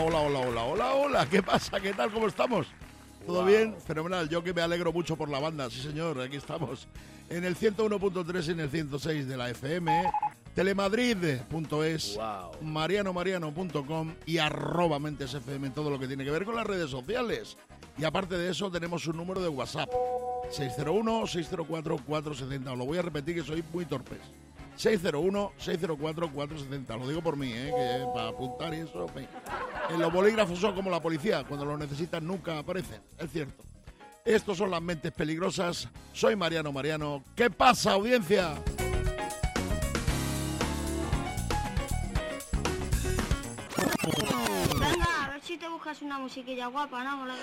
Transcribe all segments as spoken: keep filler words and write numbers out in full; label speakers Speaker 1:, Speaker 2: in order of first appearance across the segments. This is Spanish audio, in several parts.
Speaker 1: hola, hola, hola, hola, hola. ¿Qué pasa? ¿Qué tal? ¿Cómo estamos? ¿Todo wow. bien? Fenomenal. Yo que me alegro mucho por la banda. Sí, señor. Aquí estamos. En el ciento uno punto tres y en el ciento seis de la F M. Telemadrid punto es.
Speaker 2: Wow.
Speaker 1: mariano mariano punto com y arroba Mentes F M. Todo lo que tiene que ver con las redes sociales. Y aparte de eso, tenemos un número de WhatsApp. seis cero uno, seis cero cuatro, cuatro siete cero. Os lo voy a repetir que soy muy torpes. seis cero uno, seis cero cuatro, cuatro siete cero. Lo digo por mí, ¿eh? Que para apuntar y eso. En los bolígrafos son como la policía. Cuando los necesitan nunca aparecen. Es cierto. Estos son las mentes peligrosas. Soy Mariano Mariano. ¿Qué pasa, audiencia?
Speaker 3: Venga, a ver si te buscas una musiquilla guapa, ¿no? La...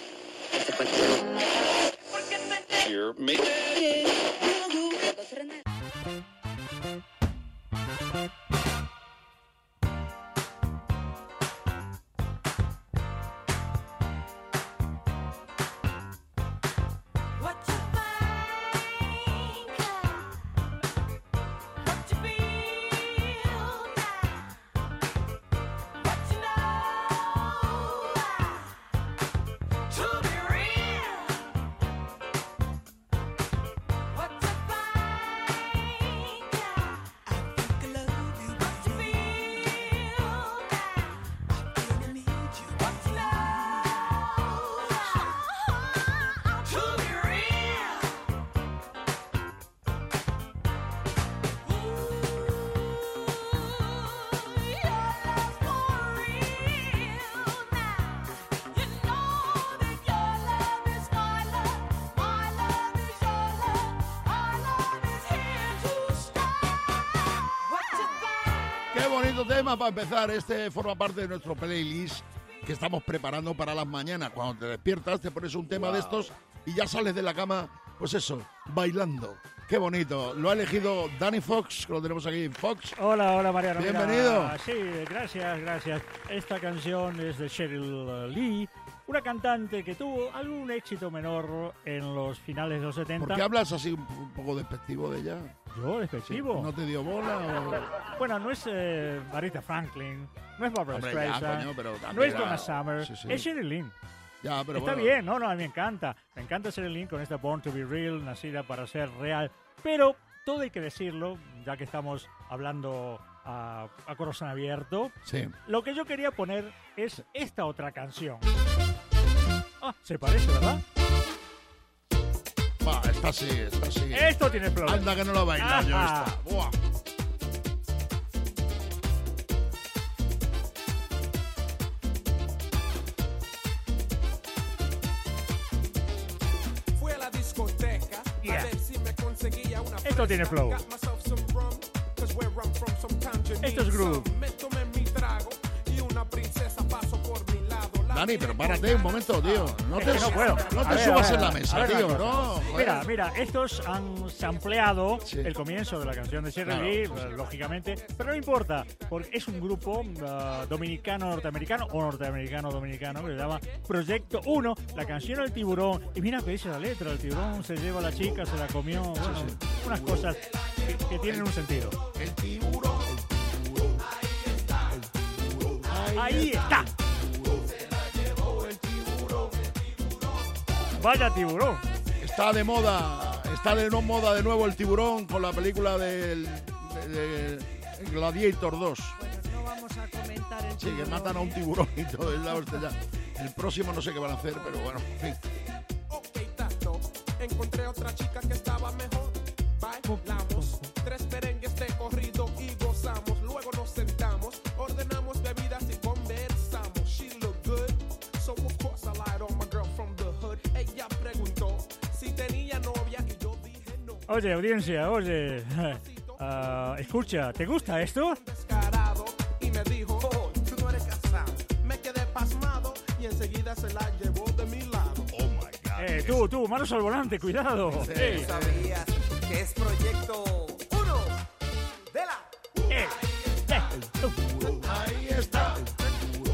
Speaker 1: Tema para empezar, este forma parte de nuestro playlist que estamos preparando para las mañanas. Cuando te despiertas te pones un tema wow. de estos y ya sales de la cama, pues eso, bailando. Qué bonito. Lo ha elegido Danny Fox, que lo tenemos aquí. Fox.
Speaker 4: Hola, hola Mariano.
Speaker 1: Bienvenido.
Speaker 4: Mira, sí, gracias, gracias. Esta canción es de Cheryl Lee, una cantante que tuvo algún éxito menor en los finales de los setenta.
Speaker 1: ¿Por qué hablas así un, un poco despectivo de ella?
Speaker 4: ¿Yo, despectivo?
Speaker 1: ¿No te dio bola? O...
Speaker 4: Bueno, no es eh, Aretha Franklin, no es Barbra
Speaker 1: Hombre,
Speaker 4: Streisand,
Speaker 1: ya, coño, pero
Speaker 4: no es
Speaker 1: era...
Speaker 4: Donna Summer, sí, sí. es Cheryl Lee.
Speaker 1: Ya, pero
Speaker 4: Está
Speaker 1: bueno.
Speaker 4: bien, no, no, a mí me encanta. Me encanta Cheryl Lee con esta Born to be Real, nacida para ser real. Pero todo hay que decirlo, ya que estamos hablando a, a corazón abierto.
Speaker 1: Sí.
Speaker 4: Lo que yo quería poner es esta otra canción. Ah, se parece, ¿verdad?
Speaker 1: Va, esta sí, esta sí.
Speaker 4: Esto tiene flow.
Speaker 1: Anda que no lo baila yo esta. Buah.
Speaker 5: Fui a la discoteca
Speaker 4: yeah.
Speaker 5: a ver si me conseguía una.
Speaker 4: Esto tiene flow. Esto es groove.
Speaker 5: Me tomé mi trago y una princesa pasó por mi lado.
Speaker 1: Dani, pero párate un momento, tío. No te,
Speaker 4: no puedo.
Speaker 1: No te
Speaker 4: ver,
Speaker 1: subas
Speaker 4: ver,
Speaker 1: en la mesa,
Speaker 4: ver,
Speaker 1: tío.
Speaker 4: ver,
Speaker 1: No,
Speaker 4: mira, mira, estos han sampleado
Speaker 1: sí.
Speaker 4: el comienzo de la canción de Cheryl
Speaker 1: claro,
Speaker 4: Lee,
Speaker 1: sí, sí.
Speaker 4: lógicamente, pero no importa, porque es un grupo uh, dominicano-norteamericano o norteamericano-dominicano que se llama Proyecto Uno, la canción El Tiburón. Y mira que dice la letra, el tiburón se lleva a la chica, se la comió, bueno,
Speaker 1: sí, sí.
Speaker 4: unas cosas que, que tienen un sentido.
Speaker 1: El tiburón, el tiburón, ahí está, el tiburón, ahí,
Speaker 4: ahí está. está. Vaya tiburón.
Speaker 1: Está de moda, está de no moda de nuevo el tiburón con la película del de, de Gladiator dos.
Speaker 6: Bueno, no vamos a comentar el
Speaker 1: Sí,
Speaker 6: tiburón.
Speaker 1: que matan a un tiburón y todo. Es la hostia ya. El próximo no sé qué van a hacer, pero bueno, en fin.
Speaker 5: Ok, tato, encontré otra chica que estaba mejor. Bailamos, tres merengues de corrido y gozamos. Luego nos sentamos, ordenamos bebidas y conversamos. She looked good, so of course I lied on my girl from the hood. Ella preguntó si tenía novia y yo dije no.
Speaker 4: Oye, audiencia, oye. Uh, escucha, ¿te gusta esto?
Speaker 5: Descarado y me dijo, oh, tú no eres casado. Me quedé pasmado y enseguida se la llevó de mi lado.
Speaker 1: Oh my God.
Speaker 4: Eh, tú, tú, manos al volante, cuidado.
Speaker 1: Sí.
Speaker 4: Hey.
Speaker 7: ¿Sabías que es Proyecto Uno de la...
Speaker 4: Eh, eh,
Speaker 1: Ahí está.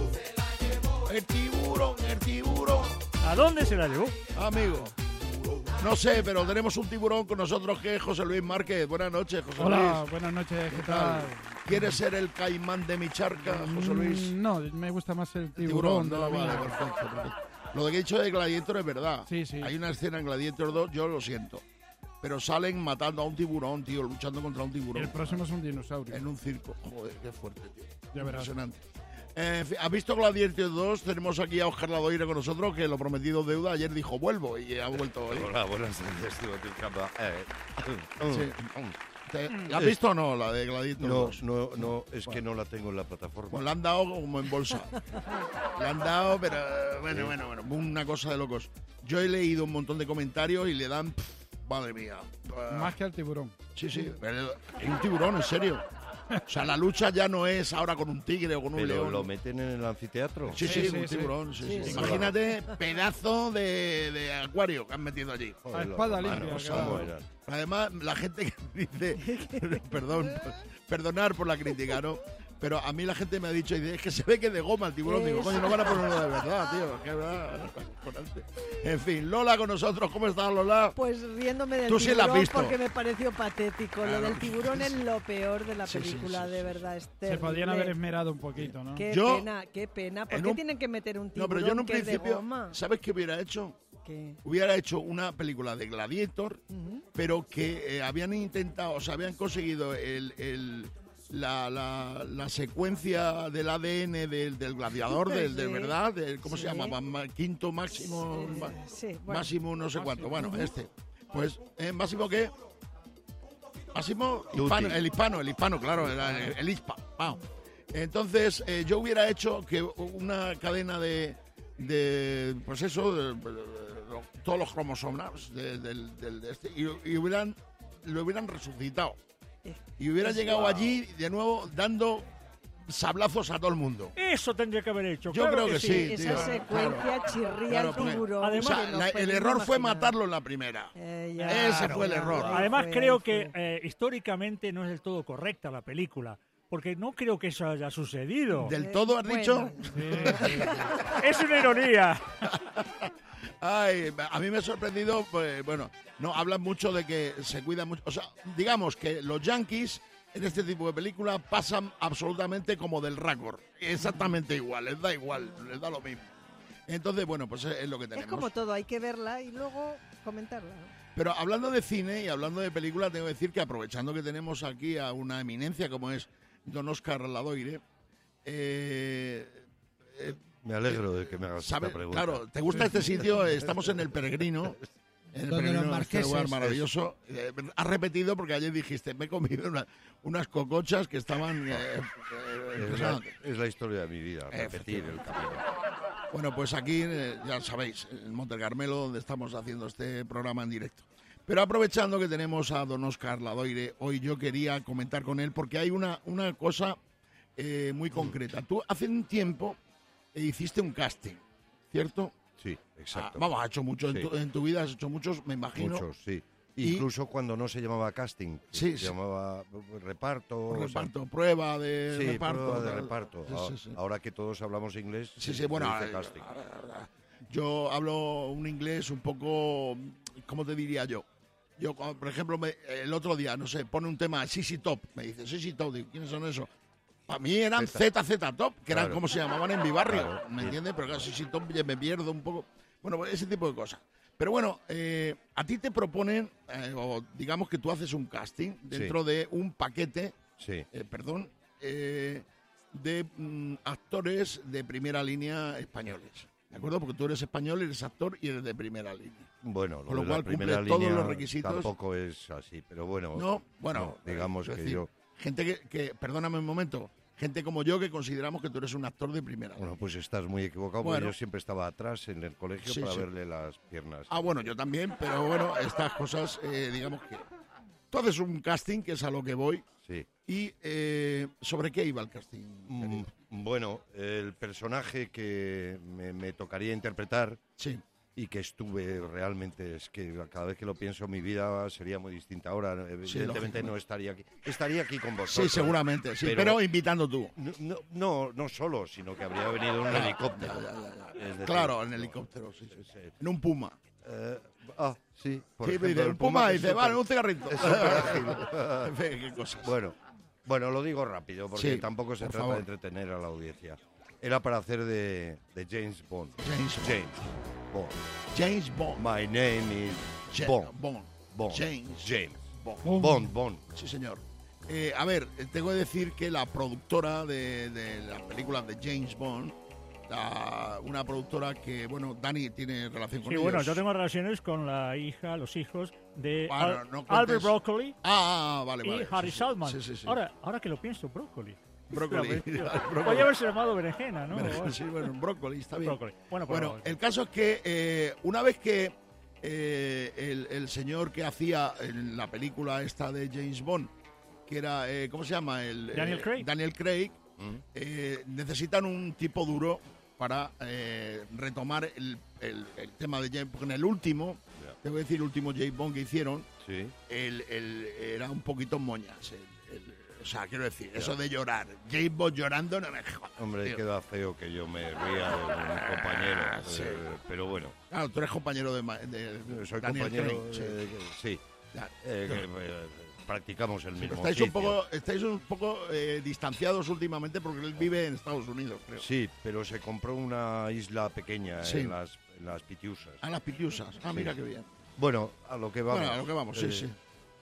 Speaker 1: El tiburón, el tiburón.
Speaker 4: ¿A dónde se la llevó?
Speaker 1: Amigo. No sé, pero tenemos un tiburón con nosotros que es José Luis Márquez. Buenas noches, José
Speaker 2: Hola,
Speaker 1: Luis.
Speaker 2: buenas noches, ¿qué,
Speaker 1: ¿Qué
Speaker 2: tal?
Speaker 1: tal? ¿Quieres ser el caimán de mi charca, José Luis?
Speaker 2: Mm, No, me gusta más el
Speaker 1: El
Speaker 2: tiburón,
Speaker 1: tiburón,
Speaker 2: de
Speaker 1: no,
Speaker 2: la
Speaker 1: vale,
Speaker 2: vida.
Speaker 1: perfecto, perfecto. Lo de que he dicho de Gladiator es verdad.
Speaker 2: Sí, sí.
Speaker 1: Hay una escena en Gladiator dos, yo lo siento. Pero salen matando a un tiburón, tío, luchando contra un tiburón.
Speaker 2: El próximo es un dinosaurio.
Speaker 1: En un circo. Joder, qué fuerte, tío.
Speaker 2: Ya verás.
Speaker 1: Impresionante. Eh, en fin, ¿has visto Gladiator dos? Tenemos aquí a Óscar Ladoire con nosotros, que lo prometido deuda. Ayer dijo, vuelvo, y ha vuelto hoy.
Speaker 8: Hola, buenas tardes, Timothy Capa. Eh,
Speaker 1: Sí. ¿Te- ¿La has visto o no, la de Gladiator
Speaker 8: No,
Speaker 1: dos?
Speaker 8: no, no, es que no la tengo en la plataforma.
Speaker 1: Pues la han dado como en bolsa. La han dado, pero bueno, bueno, bueno, una cosa de locos. Yo he leído un montón de comentarios y le dan, pff, madre mía.
Speaker 2: Más que al tiburón.
Speaker 1: Sí, sí, pero hay un tiburón, en serio. O sea, la lucha ya no es ahora con un tigre o con un
Speaker 8: Pero
Speaker 1: león.
Speaker 8: lo meten en el anfiteatro.
Speaker 1: Sí, sí,
Speaker 2: Sí, sí,
Speaker 1: un
Speaker 2: sí.
Speaker 1: tiburón. Sí, sí.
Speaker 2: Sí, sí.
Speaker 1: Imagínate, pedazo de, de acuario que han metido allí.
Speaker 2: A espada
Speaker 8: los
Speaker 2: limpia,
Speaker 8: romanos,
Speaker 2: claro.
Speaker 8: ¿cómo eran?
Speaker 1: Además, la gente que dice, perdón, perdonar por la crítica, ¿no? Pero a mí la gente me ha dicho, dice, es que se ve que es de goma el tiburón. Digo, coño, no van a ponerlo de verdad, tío. Que verdad. En fin, Lola con nosotros. ¿Cómo estás, Lola?
Speaker 6: Pues riéndome del
Speaker 1: Tú sí la has
Speaker 6: tiburón
Speaker 1: visto.
Speaker 6: porque me pareció patético.
Speaker 1: Claro.
Speaker 6: Lo del tiburón es lo peor de la
Speaker 1: Sí, sí,
Speaker 6: película,
Speaker 1: sí,
Speaker 6: de
Speaker 1: sí,
Speaker 6: verdad. Es
Speaker 2: Se
Speaker 6: terrible.
Speaker 2: podían haber esmerado un poquito, ¿no?
Speaker 6: Qué
Speaker 1: Yo-
Speaker 6: pena, qué pena. ¿Por
Speaker 1: en
Speaker 6: qué
Speaker 1: un-
Speaker 6: tienen que meter un
Speaker 1: No,
Speaker 6: tiburón
Speaker 1: pero yo en un
Speaker 6: que es de
Speaker 1: principio,
Speaker 6: goma?
Speaker 1: ¿sabes qué hubiera hecho?
Speaker 6: ¿Qué?
Speaker 1: Hubiera hecho una película de Gladiator,
Speaker 6: Ujú.
Speaker 1: pero que eh, habían intentado, o sea, habían conseguido el, el- la, la- la secuencia del A D N del, del gladiador, del, de
Speaker 6: Sí.
Speaker 1: verdad, del, ¿cómo se
Speaker 6: Sí.
Speaker 1: llama? Ma- ma- quinto máximo,
Speaker 6: Sí,
Speaker 1: ma-
Speaker 6: sí, bueno.
Speaker 1: máximo no sé cuánto. Bueno,
Speaker 6: Ujú.
Speaker 1: este. Pues, ¿eh, ¿máximo qué? Máximo
Speaker 8: Duty.
Speaker 1: hispano, el hispano, el hispano, claro, el, el, el hispa. Vamos. Entonces, eh, yo hubiera hecho que una cadena de, de pues eso, de- de- de- todos los cromosomas de- del, del- de este, y, y hubieran, lo hubieran resucitado. Y hubiera llegado allí de nuevo dando sablazos a todo el mundo.
Speaker 4: Eso tendría que haber hecho.
Speaker 1: Yo
Speaker 4: claro
Speaker 1: creo que sí.
Speaker 6: Esa
Speaker 1: tío,
Speaker 6: secuencia
Speaker 1: claro.
Speaker 6: chirría
Speaker 1: Claro,
Speaker 6: al
Speaker 1: porque-
Speaker 6: tiburón.
Speaker 4: Además-
Speaker 1: O sea,
Speaker 6: que no
Speaker 1: la- el
Speaker 6: podemos
Speaker 1: error fue
Speaker 6: imaginar.
Speaker 1: matarlo en la primera.
Speaker 6: Eh, ya,
Speaker 1: Ese fue el
Speaker 6: ya,
Speaker 1: error.
Speaker 6: ahí
Speaker 4: Además,
Speaker 6: fue,
Speaker 4: creo
Speaker 6: ahí
Speaker 4: que
Speaker 6: fue.
Speaker 4: eh, históricamente no es del todo correcta la película. Porque no creo que eso haya sucedido.
Speaker 1: ¿Del todo has
Speaker 6: bueno.
Speaker 1: dicho?
Speaker 4: Es una ironía.
Speaker 1: Ay, a mí me ha sorprendido, pues bueno, no, hablan mucho de que se cuidan mucho. O sea, digamos que los yankees en este tipo de películas pasan absolutamente como del récord. Exactamente igual, les da igual, les da lo mismo. Entonces, bueno, pues es es lo que
Speaker 6: Es
Speaker 1: tenemos.
Speaker 6: como todo, hay que verla y luego comentarla. ¿no?
Speaker 1: Pero hablando de cine y hablando de película, tengo que decir que aprovechando que tenemos aquí a una eminencia como es don Óscar Ladoire, eh, eh,
Speaker 8: Me alegro de que me hagas
Speaker 1: ¿sabe?
Speaker 8: esta pregunta.
Speaker 1: Claro, ¿te gusta este sitio? Estamos en el Peregrino. En el
Speaker 9: Donde
Speaker 1: Peregrino,
Speaker 9: los
Speaker 1: en este lugar
Speaker 9: marqueses.
Speaker 1: maravilloso. Eh, has repetido porque ayer dijiste, me he comido una- unas cocochas que estaban... eh, eh,
Speaker 8: Es la,
Speaker 1: impresionantes.
Speaker 8: es la historia de mi vida, repetir el camino.
Speaker 1: Bueno, pues aquí, eh, ya sabéis, en Monte Carmelo, donde estamos haciendo este programa en directo. Pero aprovechando que tenemos a don Óscar Ladoire, hoy yo quería comentar con él porque hay una, una cosa eh, muy concreta. Tú hace un tiempo eh, hiciste un casting, ¿cierto?
Speaker 8: Sí,
Speaker 1: Ah,
Speaker 8: exacto.
Speaker 1: vamos, has hecho mucho
Speaker 8: Sí.
Speaker 1: en, tu, en tu vida, has hecho muchos, me imagino.
Speaker 8: Muchos, sí.
Speaker 1: Y-
Speaker 8: Incluso cuando no se llamaba casting,
Speaker 1: Sí,
Speaker 8: se
Speaker 1: sí.
Speaker 8: llamaba reparto. o sea,
Speaker 1: Reparto, prueba de
Speaker 8: sí,
Speaker 1: reparto.
Speaker 8: prueba de
Speaker 1: tal.
Speaker 8: reparto.
Speaker 1: Sí,
Speaker 8: ahora,
Speaker 1: sí, sí.
Speaker 8: ahora que todos hablamos inglés,
Speaker 1: Sí, sí,
Speaker 8: se
Speaker 1: bueno,
Speaker 8: dice
Speaker 1: eh,
Speaker 8: casting.
Speaker 1: yo hablo un inglés un poco, ¿cómo te diría yo? Yo, cuando, por ejemplo, me- el otro día, no sé, pone un tema C C Top, me dice C C Top, digo, ¿quiénes son esos? Para mí eran Z Z Top, que eran
Speaker 8: Claro.
Speaker 1: como se llamaban en mi barrio,
Speaker 8: Claro,
Speaker 1: ¿me
Speaker 8: sí.
Speaker 1: entiendes? Pero claro, C C Top ya me pierdo un poco. Bueno, pues ese tipo de cosas. Pero bueno, eh, a ti te proponen, eh, o digamos que tú haces un casting dentro de un paquete,
Speaker 8: Sí.
Speaker 1: eh, perdón, eh, de mm, actores de primera línea españoles. ¿De acuerdo? Porque tú eres español, eres actor y eres de primera línea.
Speaker 8: Bueno,
Speaker 1: Con lo
Speaker 8: de
Speaker 1: cual
Speaker 8: la primera
Speaker 1: cumple todos
Speaker 8: línea
Speaker 1: los requisitos.
Speaker 8: Tampoco es así, pero bueno.
Speaker 1: No, bueno,
Speaker 8: no, digamos
Speaker 1: es
Speaker 8: que
Speaker 1: decir,
Speaker 8: yo.
Speaker 1: Gente que, que, perdóname un momento, gente como yo que consideramos que tú eres un actor de primera línea.
Speaker 8: Bueno, pues estás muy equivocado,
Speaker 1: Bueno.
Speaker 8: porque yo siempre estaba atrás en el colegio
Speaker 1: Sí,
Speaker 8: para
Speaker 1: sí.
Speaker 8: verle las piernas.
Speaker 1: Ah, bueno, yo también, pero bueno, estas cosas, eh, digamos que... Tú haces un casting, que es a lo que voy,
Speaker 8: Sí.
Speaker 1: y eh, ¿sobre qué iba el casting?
Speaker 8: Mm,
Speaker 1: querido?
Speaker 8: bueno, el personaje que me, me tocaría interpretar
Speaker 1: Sí,
Speaker 8: y que estuve realmente, es que cada vez que lo pienso mi vida sería muy distinta. Ahora, evidentemente no estaría aquí. Estaría aquí con
Speaker 1: sí,
Speaker 8: vosotros.
Speaker 1: seguramente, sí, pero,
Speaker 8: pero-
Speaker 1: invitando tú.
Speaker 8: No, no, no, no solo, sino que habría venido en un helicóptero.
Speaker 1: ya, ya, ya.
Speaker 8: Es de
Speaker 1: Claro,
Speaker 8: ti.
Speaker 1: en helicóptero, sí, sí.
Speaker 8: Sí.
Speaker 1: En un Puma.
Speaker 8: Eh, ah, sí. Por
Speaker 1: Sí,
Speaker 8: ejemplo,
Speaker 1: dice,
Speaker 8: el
Speaker 1: un Puma y
Speaker 8: es
Speaker 1: dice,
Speaker 8: súper-
Speaker 1: vale, un cigarrito.
Speaker 8: es súper ágil.
Speaker 1: Qué cosas.
Speaker 8: Bueno, bueno, lo digo rápido porque
Speaker 1: Sí,
Speaker 8: tampoco se
Speaker 1: por
Speaker 8: trata
Speaker 1: favor.
Speaker 8: de entretener a la audiencia. Era para hacer de, de James Bond.
Speaker 1: James Bond.
Speaker 8: James Bond.
Speaker 1: James Bond.
Speaker 8: My name is
Speaker 1: Ja-
Speaker 8: Bond.
Speaker 1: Bond.
Speaker 8: Bond.
Speaker 1: James
Speaker 8: James.
Speaker 1: Bond.
Speaker 8: Bond, Bond.
Speaker 1: Sí, señor. Eh, a ver, eh, tengo que decir que la productora de, de las películas de James Bond, la- una productora que, bueno, Dani tiene relación con
Speaker 4: Sí,
Speaker 1: ellos.
Speaker 4: bueno, yo tengo relaciones con la hija, los hijos de
Speaker 1: Bueno,
Speaker 4: Al-
Speaker 1: no cuentes-
Speaker 4: Albert Broccoli
Speaker 1: Ah, ah, vale,
Speaker 4: y
Speaker 1: vale.
Speaker 4: Harry
Speaker 1: sí, sí.
Speaker 4: Saltman.
Speaker 1: Sí, sí, sí.
Speaker 4: Ahora, ahora que lo pienso, Broccoli.
Speaker 1: Brócoli. Brócoli.
Speaker 4: Podría haberse llamado berenjena, ¿no?
Speaker 1: Pero, sí, bueno, brócoli, está bien.
Speaker 4: Brócoli. Bueno, pues
Speaker 1: Bueno,
Speaker 4: no.
Speaker 1: el caso es que eh, una vez que eh, el, el señor que hacía en la película esta de James Bond, que era, eh, ¿cómo se llama? El,
Speaker 4: Daniel
Speaker 1: eh,
Speaker 4: Craig.
Speaker 1: Daniel Craig,
Speaker 8: Mm.
Speaker 1: eh, necesitan un tipo duro para eh, retomar el, el- el tema de James Bond. Porque en el último,
Speaker 8: Ya.
Speaker 1: tengo que decir, el último James Bond que hicieron,
Speaker 8: Sí.
Speaker 1: el, el- era un poquito moñas. el- el- o sea, quiero decir, eso de llorar. James Bond llorando no me jodas.
Speaker 8: Hombre,
Speaker 1: tío.
Speaker 8: queda feo que yo me ría de mi compañero.
Speaker 1: Ah, sí.
Speaker 8: eh, pero bueno,
Speaker 1: Claro, tú eres compañero de, ma- de
Speaker 8: soy
Speaker 1: Daniel
Speaker 8: compañero.
Speaker 1: Craig, sí.
Speaker 8: eh, sí.
Speaker 1: Ya.
Speaker 8: Eh, que, eh, practicamos el mismo
Speaker 1: Estáis un
Speaker 8: oficio.
Speaker 1: poco, estáis un poco eh, distanciados últimamente porque él vive en Estados Unidos, creo.
Speaker 8: Sí, pero se compró una isla pequeña
Speaker 1: Sí.
Speaker 8: en las, en las Pitiusas.
Speaker 1: A las Pitiusas. Ah,
Speaker 8: Sí.
Speaker 1: mira qué bien.
Speaker 8: Bueno, a lo que vamos.
Speaker 1: Bueno, a lo que vamos, sí,
Speaker 8: Eh,
Speaker 1: sí.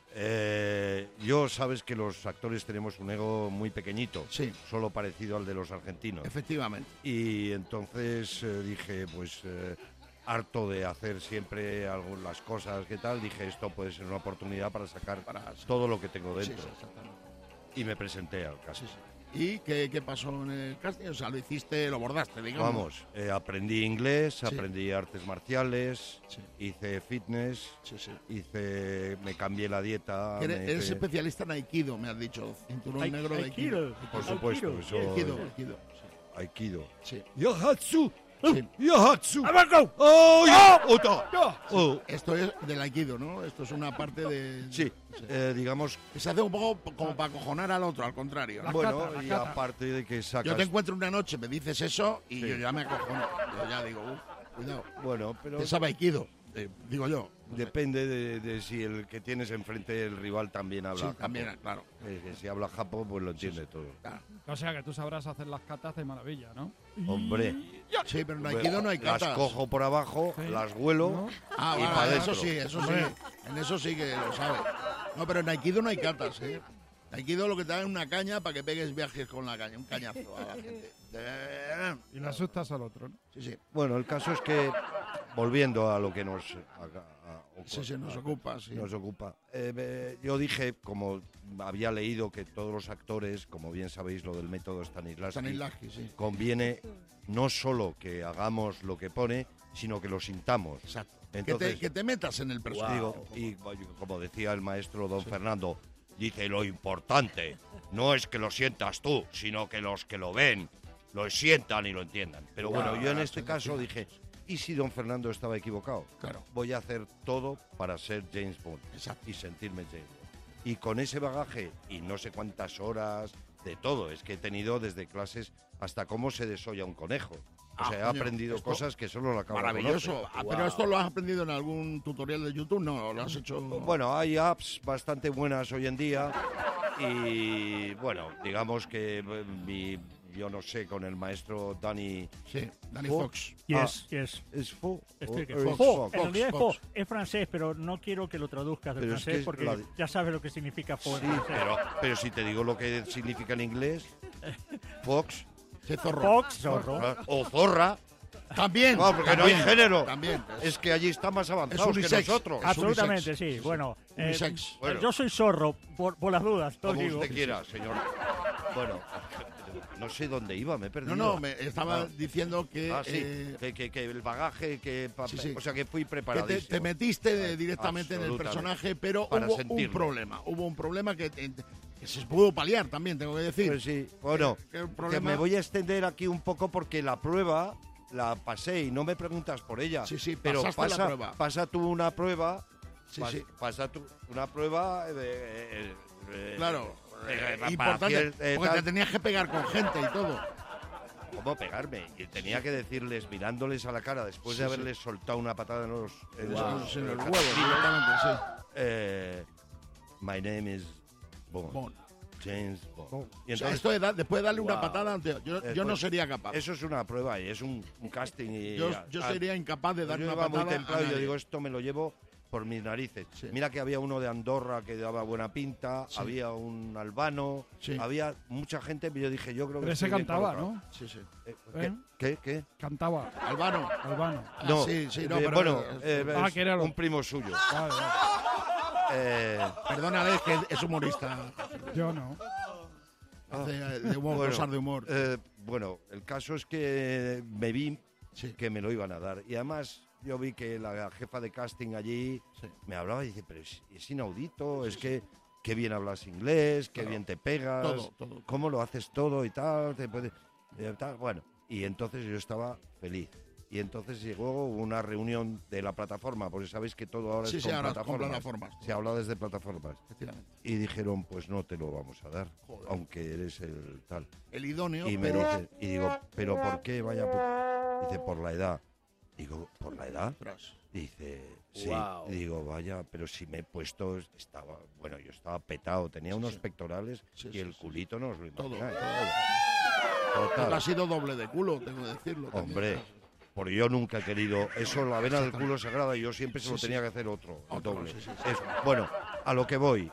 Speaker 8: eh, yo sabes que los actores tenemos un ego muy pequeñito,
Speaker 1: Sí,
Speaker 8: solo parecido al de los argentinos.
Speaker 1: efectivamente.
Speaker 8: Y entonces eh, dije, pues eh, harto de hacer siempre algo, las cosas que tal, dije esto puede ser una oportunidad para sacar
Speaker 1: Para-
Speaker 8: todo lo que tengo
Speaker 1: Sí,
Speaker 8: dentro.
Speaker 1: sí, exactamente.
Speaker 8: Y me presenté al caso.
Speaker 1: Sí, sí. ¿Y qué, qué pasó en el casting? O sea, lo hiciste, lo bordaste, digamos.
Speaker 8: Vamos, eh, aprendí inglés,
Speaker 1: Sí.
Speaker 8: aprendí artes marciales,
Speaker 1: Sí,
Speaker 8: hice fitness,
Speaker 1: sí, sí.
Speaker 8: hice, me cambié la dieta.
Speaker 1: Eres,
Speaker 8: me
Speaker 1: eres
Speaker 8: hice-
Speaker 1: especialista en Aikido, me has dicho. Cinturón
Speaker 4: Ai-
Speaker 1: negro de Aikido.
Speaker 4: Aikido.
Speaker 8: Por
Speaker 4: Aikido,
Speaker 8: supuesto,
Speaker 4: sí.
Speaker 8: eso-
Speaker 1: Aikido, Aikido.
Speaker 8: Aikido.
Speaker 1: Sí.
Speaker 8: Yahatsu.
Speaker 1: Sí.
Speaker 8: Yahatsu.
Speaker 4: ¡Abaco!
Speaker 8: ¡Oh, ya! Ota.
Speaker 4: ¡No!
Speaker 8: Oh.
Speaker 1: Esto es del Aikido, ¿no? Esto es una parte de...
Speaker 8: Sí, eh, digamos,
Speaker 1: Que se hace un poco como para acojonar al otro, al contrario. ¿no?
Speaker 8: bueno,
Speaker 2: catas, las
Speaker 8: y
Speaker 2: catas.
Speaker 8: aparte de que sacas...
Speaker 1: Yo te encuentro una noche, me dices eso y
Speaker 8: Sí.
Speaker 1: yo ya me acojono. Yo ya digo, uff, cuidado.
Speaker 8: Bueno, pero
Speaker 1: Te sabe Aikido, eh, digo yo.
Speaker 8: depende de, de si el que tienes enfrente, el rival, también habla
Speaker 1: Sí,
Speaker 8: japo.
Speaker 1: también, claro.
Speaker 8: Eh, que si habla japo, pues lo entiende todo.
Speaker 1: claro.
Speaker 2: O sea que tú sabrás hacer las catas de maravilla, ¿no?
Speaker 8: Hombre,
Speaker 1: Sí, pero en Aikido no hay
Speaker 8: las
Speaker 1: catas.
Speaker 8: cojo por abajo,
Speaker 2: Sí.
Speaker 8: las huelo
Speaker 2: ¿No?
Speaker 1: Ah,
Speaker 8: y
Speaker 1: vale,
Speaker 8: pa'
Speaker 1: eso
Speaker 8: dentro.
Speaker 1: sí, eso sí.
Speaker 2: Hombre.
Speaker 1: En eso sí que lo sabe. No, pero en Aikido no hay catas, ¿eh? En Aikido lo que te dan es una caña para que pegues viajes con la caña, un cañazo a la gente. Eh,
Speaker 2: Y le asustas al otro, ¿no?
Speaker 1: Sí, sí.
Speaker 8: Bueno, el caso es que, volviendo a lo que nos, a- a-
Speaker 1: Sí, sí, nos ocupa, sí.
Speaker 8: nos ocupa, eh, me- yo dije, como había leído que todos los actores, como bien sabéis, lo del método Stanislavski,
Speaker 1: Stanislavski, sí.
Speaker 8: conviene no solo que hagamos lo que pone, sino que lo sintamos.
Speaker 1: Exacto.
Speaker 8: Entonces,
Speaker 1: que, te, que te metas en el personaje.
Speaker 8: digo, y como decía el maestro don Fernando, dice, lo importante no es que lo sientas tú, sino que los que lo ven lo sientan y lo entiendan. Pero bueno,
Speaker 1: Wow,
Speaker 8: yo en este
Speaker 1: sí,
Speaker 8: caso
Speaker 1: sí.
Speaker 8: dije, ¿y si don Fernando estaba equivocado?
Speaker 1: Claro.
Speaker 8: Voy a hacer todo para ser James Bond
Speaker 1: Exacto.
Speaker 8: y sentirme James Bond. Y con ese bagaje y no sé cuántas horas de todo, es que he tenido desde clases hasta cómo se desolla un conejo. O
Speaker 1: Ah,
Speaker 8: sea, he
Speaker 1: coño,
Speaker 8: aprendido
Speaker 1: esto-
Speaker 8: cosas que solo la acabo
Speaker 1: Maravilloso. Ah, pero esto lo has aprendido en algún tutorial de YouTube, no, lo has hecho.
Speaker 8: Bueno, hay apps bastante buenas hoy en día y bueno, digamos que eh, mi, yo no sé, con el maestro Danny
Speaker 1: Sí, Danny
Speaker 8: Fox.
Speaker 1: Fox.
Speaker 4: Yes, yes.
Speaker 8: ¿Es Fo?
Speaker 4: Estoy
Speaker 8: o-
Speaker 4: que-
Speaker 8: o es
Speaker 1: Fox,
Speaker 4: Fo,
Speaker 8: Fox?
Speaker 4: en realidad es
Speaker 1: Fox.
Speaker 4: Fo, es francés, pero no quiero que lo traduzcas del
Speaker 8: Pero es
Speaker 4: francés
Speaker 8: que
Speaker 4: porque
Speaker 8: la-
Speaker 4: ya sabes lo que significa Fo en
Speaker 8: Sí,
Speaker 4: francés.
Speaker 8: pero, pero si te digo lo que significa en inglés, Fox
Speaker 1: Sí, zorro.
Speaker 4: Fox, zorro.
Speaker 8: o zorra,
Speaker 1: También.
Speaker 8: no, porque no hay
Speaker 1: también,
Speaker 8: género.
Speaker 1: También.
Speaker 8: Es que allí están más avanzados que
Speaker 1: unisex.
Speaker 8: nosotros.
Speaker 1: Ah,
Speaker 4: Absolutamente,
Speaker 1: unisex.
Speaker 4: sí. Bueno, eh,
Speaker 1: Unisex.
Speaker 8: Bueno.
Speaker 4: yo soy zorro, por, por las dudas, os
Speaker 8: Como
Speaker 4: digo.
Speaker 8: usted quiera, señor. Bueno, no sé dónde iba, me he perdido.
Speaker 1: No, no, me estaba
Speaker 8: Ah.
Speaker 1: diciendo que.
Speaker 8: Ah, sí,
Speaker 1: eh,
Speaker 8: que, que- que el bagaje, que pa-
Speaker 1: Sí, sí.
Speaker 8: o sea que fui
Speaker 1: que te,
Speaker 8: preparadísimo.
Speaker 1: te metiste de-
Speaker 8: Ah,
Speaker 1: directamente en el
Speaker 8: absolutamente.
Speaker 1: personaje, pero
Speaker 8: Para
Speaker 1: hubo un
Speaker 8: sentirlo.
Speaker 1: problema. Hubo un problema que, que- que se pudo paliar también, tengo que decir.
Speaker 8: Pues sí, bueno,
Speaker 1: ¿Qué- qué
Speaker 8: que
Speaker 1: problema?
Speaker 8: me voy a extender aquí un poco porque la prueba la pasé y no me preguntas por ella.
Speaker 1: Sí, sí,
Speaker 8: pero
Speaker 1: pasaste la
Speaker 8: pasa,
Speaker 1: prueba.
Speaker 8: pasa tú una prueba,
Speaker 1: Sí,
Speaker 8: pas-
Speaker 1: sí.
Speaker 8: pasa tú una prueba de, eh, eh,
Speaker 1: Claro.
Speaker 8: eh,
Speaker 1: eh,
Speaker 8: para
Speaker 1: importante,
Speaker 8: hacer, eh,
Speaker 1: porque
Speaker 8: tal.
Speaker 1: te tenías que pegar con gente y todo.
Speaker 8: ¿cómo pegarme? Y tenía que decirles, mirándoles a la cara, después
Speaker 1: Sí,
Speaker 8: de
Speaker 1: sí.
Speaker 8: haberles soltado una patada en los... En
Speaker 1: Wow.
Speaker 8: los-
Speaker 1: En el
Speaker 8: en
Speaker 1: huevo,
Speaker 8: los-
Speaker 1: directamente, sí.
Speaker 8: eh, My name is Bond.
Speaker 1: Bond.
Speaker 8: James Bond.
Speaker 2: Bond.
Speaker 8: Y
Speaker 1: O sea,
Speaker 8: entonces,
Speaker 1: esto de da- después de darle una
Speaker 7: Wow.
Speaker 1: patada, ante- yo,
Speaker 8: Eh,
Speaker 1: yo no
Speaker 8: pues,
Speaker 1: sería capaz.
Speaker 8: eso es una prueba y es un, un casting. Y,
Speaker 1: Yo,
Speaker 8: a-
Speaker 1: yo
Speaker 8: a-
Speaker 1: sería incapaz de
Speaker 8: Pues
Speaker 1: dar
Speaker 8: yo
Speaker 1: una
Speaker 8: iba muy
Speaker 1: patada
Speaker 8: templado
Speaker 1: a
Speaker 8: y yo
Speaker 1: nadie.
Speaker 8: digo, esto me lo llevo por mis narices.
Speaker 1: Sí.
Speaker 8: Mira que había uno de Andorra que daba buena pinta,
Speaker 1: Sí.
Speaker 8: había un albano,
Speaker 1: Sí.
Speaker 8: había mucha gente, pero yo dije, yo creo que
Speaker 2: Pero ese
Speaker 8: estoy bien
Speaker 2: cantaba,
Speaker 8: colocado.
Speaker 2: ¿no?
Speaker 1: Sí, sí.
Speaker 8: Eh,
Speaker 2: ¿Eh?
Speaker 8: ¿Qué? ¿Qué? ¿Qué?
Speaker 2: Cantaba.
Speaker 1: Albano.
Speaker 2: Albano.
Speaker 1: Ah,
Speaker 8: No,
Speaker 1: sí, sí, no,
Speaker 8: eh,
Speaker 1: pero-
Speaker 8: bueno, eh,
Speaker 2: Ah,
Speaker 8: es
Speaker 2: que era lo-
Speaker 8: un primo suyo.
Speaker 2: Vale, vale.
Speaker 8: Eh,
Speaker 1: Perdónale, es que es humorista.
Speaker 2: Yo no.
Speaker 1: Hace eh, de humor,
Speaker 8: bueno,
Speaker 1: cosas de humor.
Speaker 8: eh, bueno, el caso es que me vi
Speaker 1: Sí.
Speaker 8: que me lo iban a dar. Y además yo vi que la jefa de casting allí
Speaker 1: Sí.
Speaker 8: me hablaba y dice, pero es, es inaudito, es que qué bien hablas inglés, qué
Speaker 1: Todo.
Speaker 8: bien te pegas,
Speaker 1: Todo, todo.
Speaker 8: cómo lo haces todo y tal, te puede, eh, tal. Bueno, y entonces yo estaba feliz. Y entonces llegó una reunión de la plataforma, porque sabéis que todo ahora
Speaker 1: Sí,
Speaker 8: es
Speaker 1: sí,
Speaker 8: con
Speaker 1: ahora es con
Speaker 8: plataformas.
Speaker 1: plataformas.
Speaker 8: Se habla desde plataformas.
Speaker 1: Efectivamente.
Speaker 8: Y dijeron, pues no te lo vamos a dar,
Speaker 1: Joder.
Speaker 8: aunque eres el tal.
Speaker 1: El idóneo,
Speaker 8: Y me
Speaker 1: pero...
Speaker 8: dice, y digo, ¿pero por qué? Vaya, pu-". Dice, por la edad. Digo, ¿por la edad?
Speaker 1: Ostras.
Speaker 8: Dice, sí.
Speaker 7: Wow.
Speaker 8: Y digo, vaya, pero si me he puesto, estaba, bueno, yo estaba petado, tenía
Speaker 1: Sí,
Speaker 8: unos
Speaker 1: sí.
Speaker 8: pectorales
Speaker 1: Sí,
Speaker 8: y
Speaker 1: sí,
Speaker 8: el
Speaker 1: sí.
Speaker 8: culito no os lo
Speaker 1: Todo,
Speaker 8: imagináis.
Speaker 1: todo.
Speaker 8: Total.
Speaker 1: Ha sido doble de culo, tengo que decirlo. también.
Speaker 8: Hombre, porque yo nunca he querido, eso, la vena del culo sagrada, y yo siempre se
Speaker 1: Sí,
Speaker 8: lo
Speaker 1: sí.
Speaker 8: tenía que hacer otro, el
Speaker 1: Otro,
Speaker 8: doble.
Speaker 1: sí, sí, sí.
Speaker 8: Es- bueno, a lo que voy.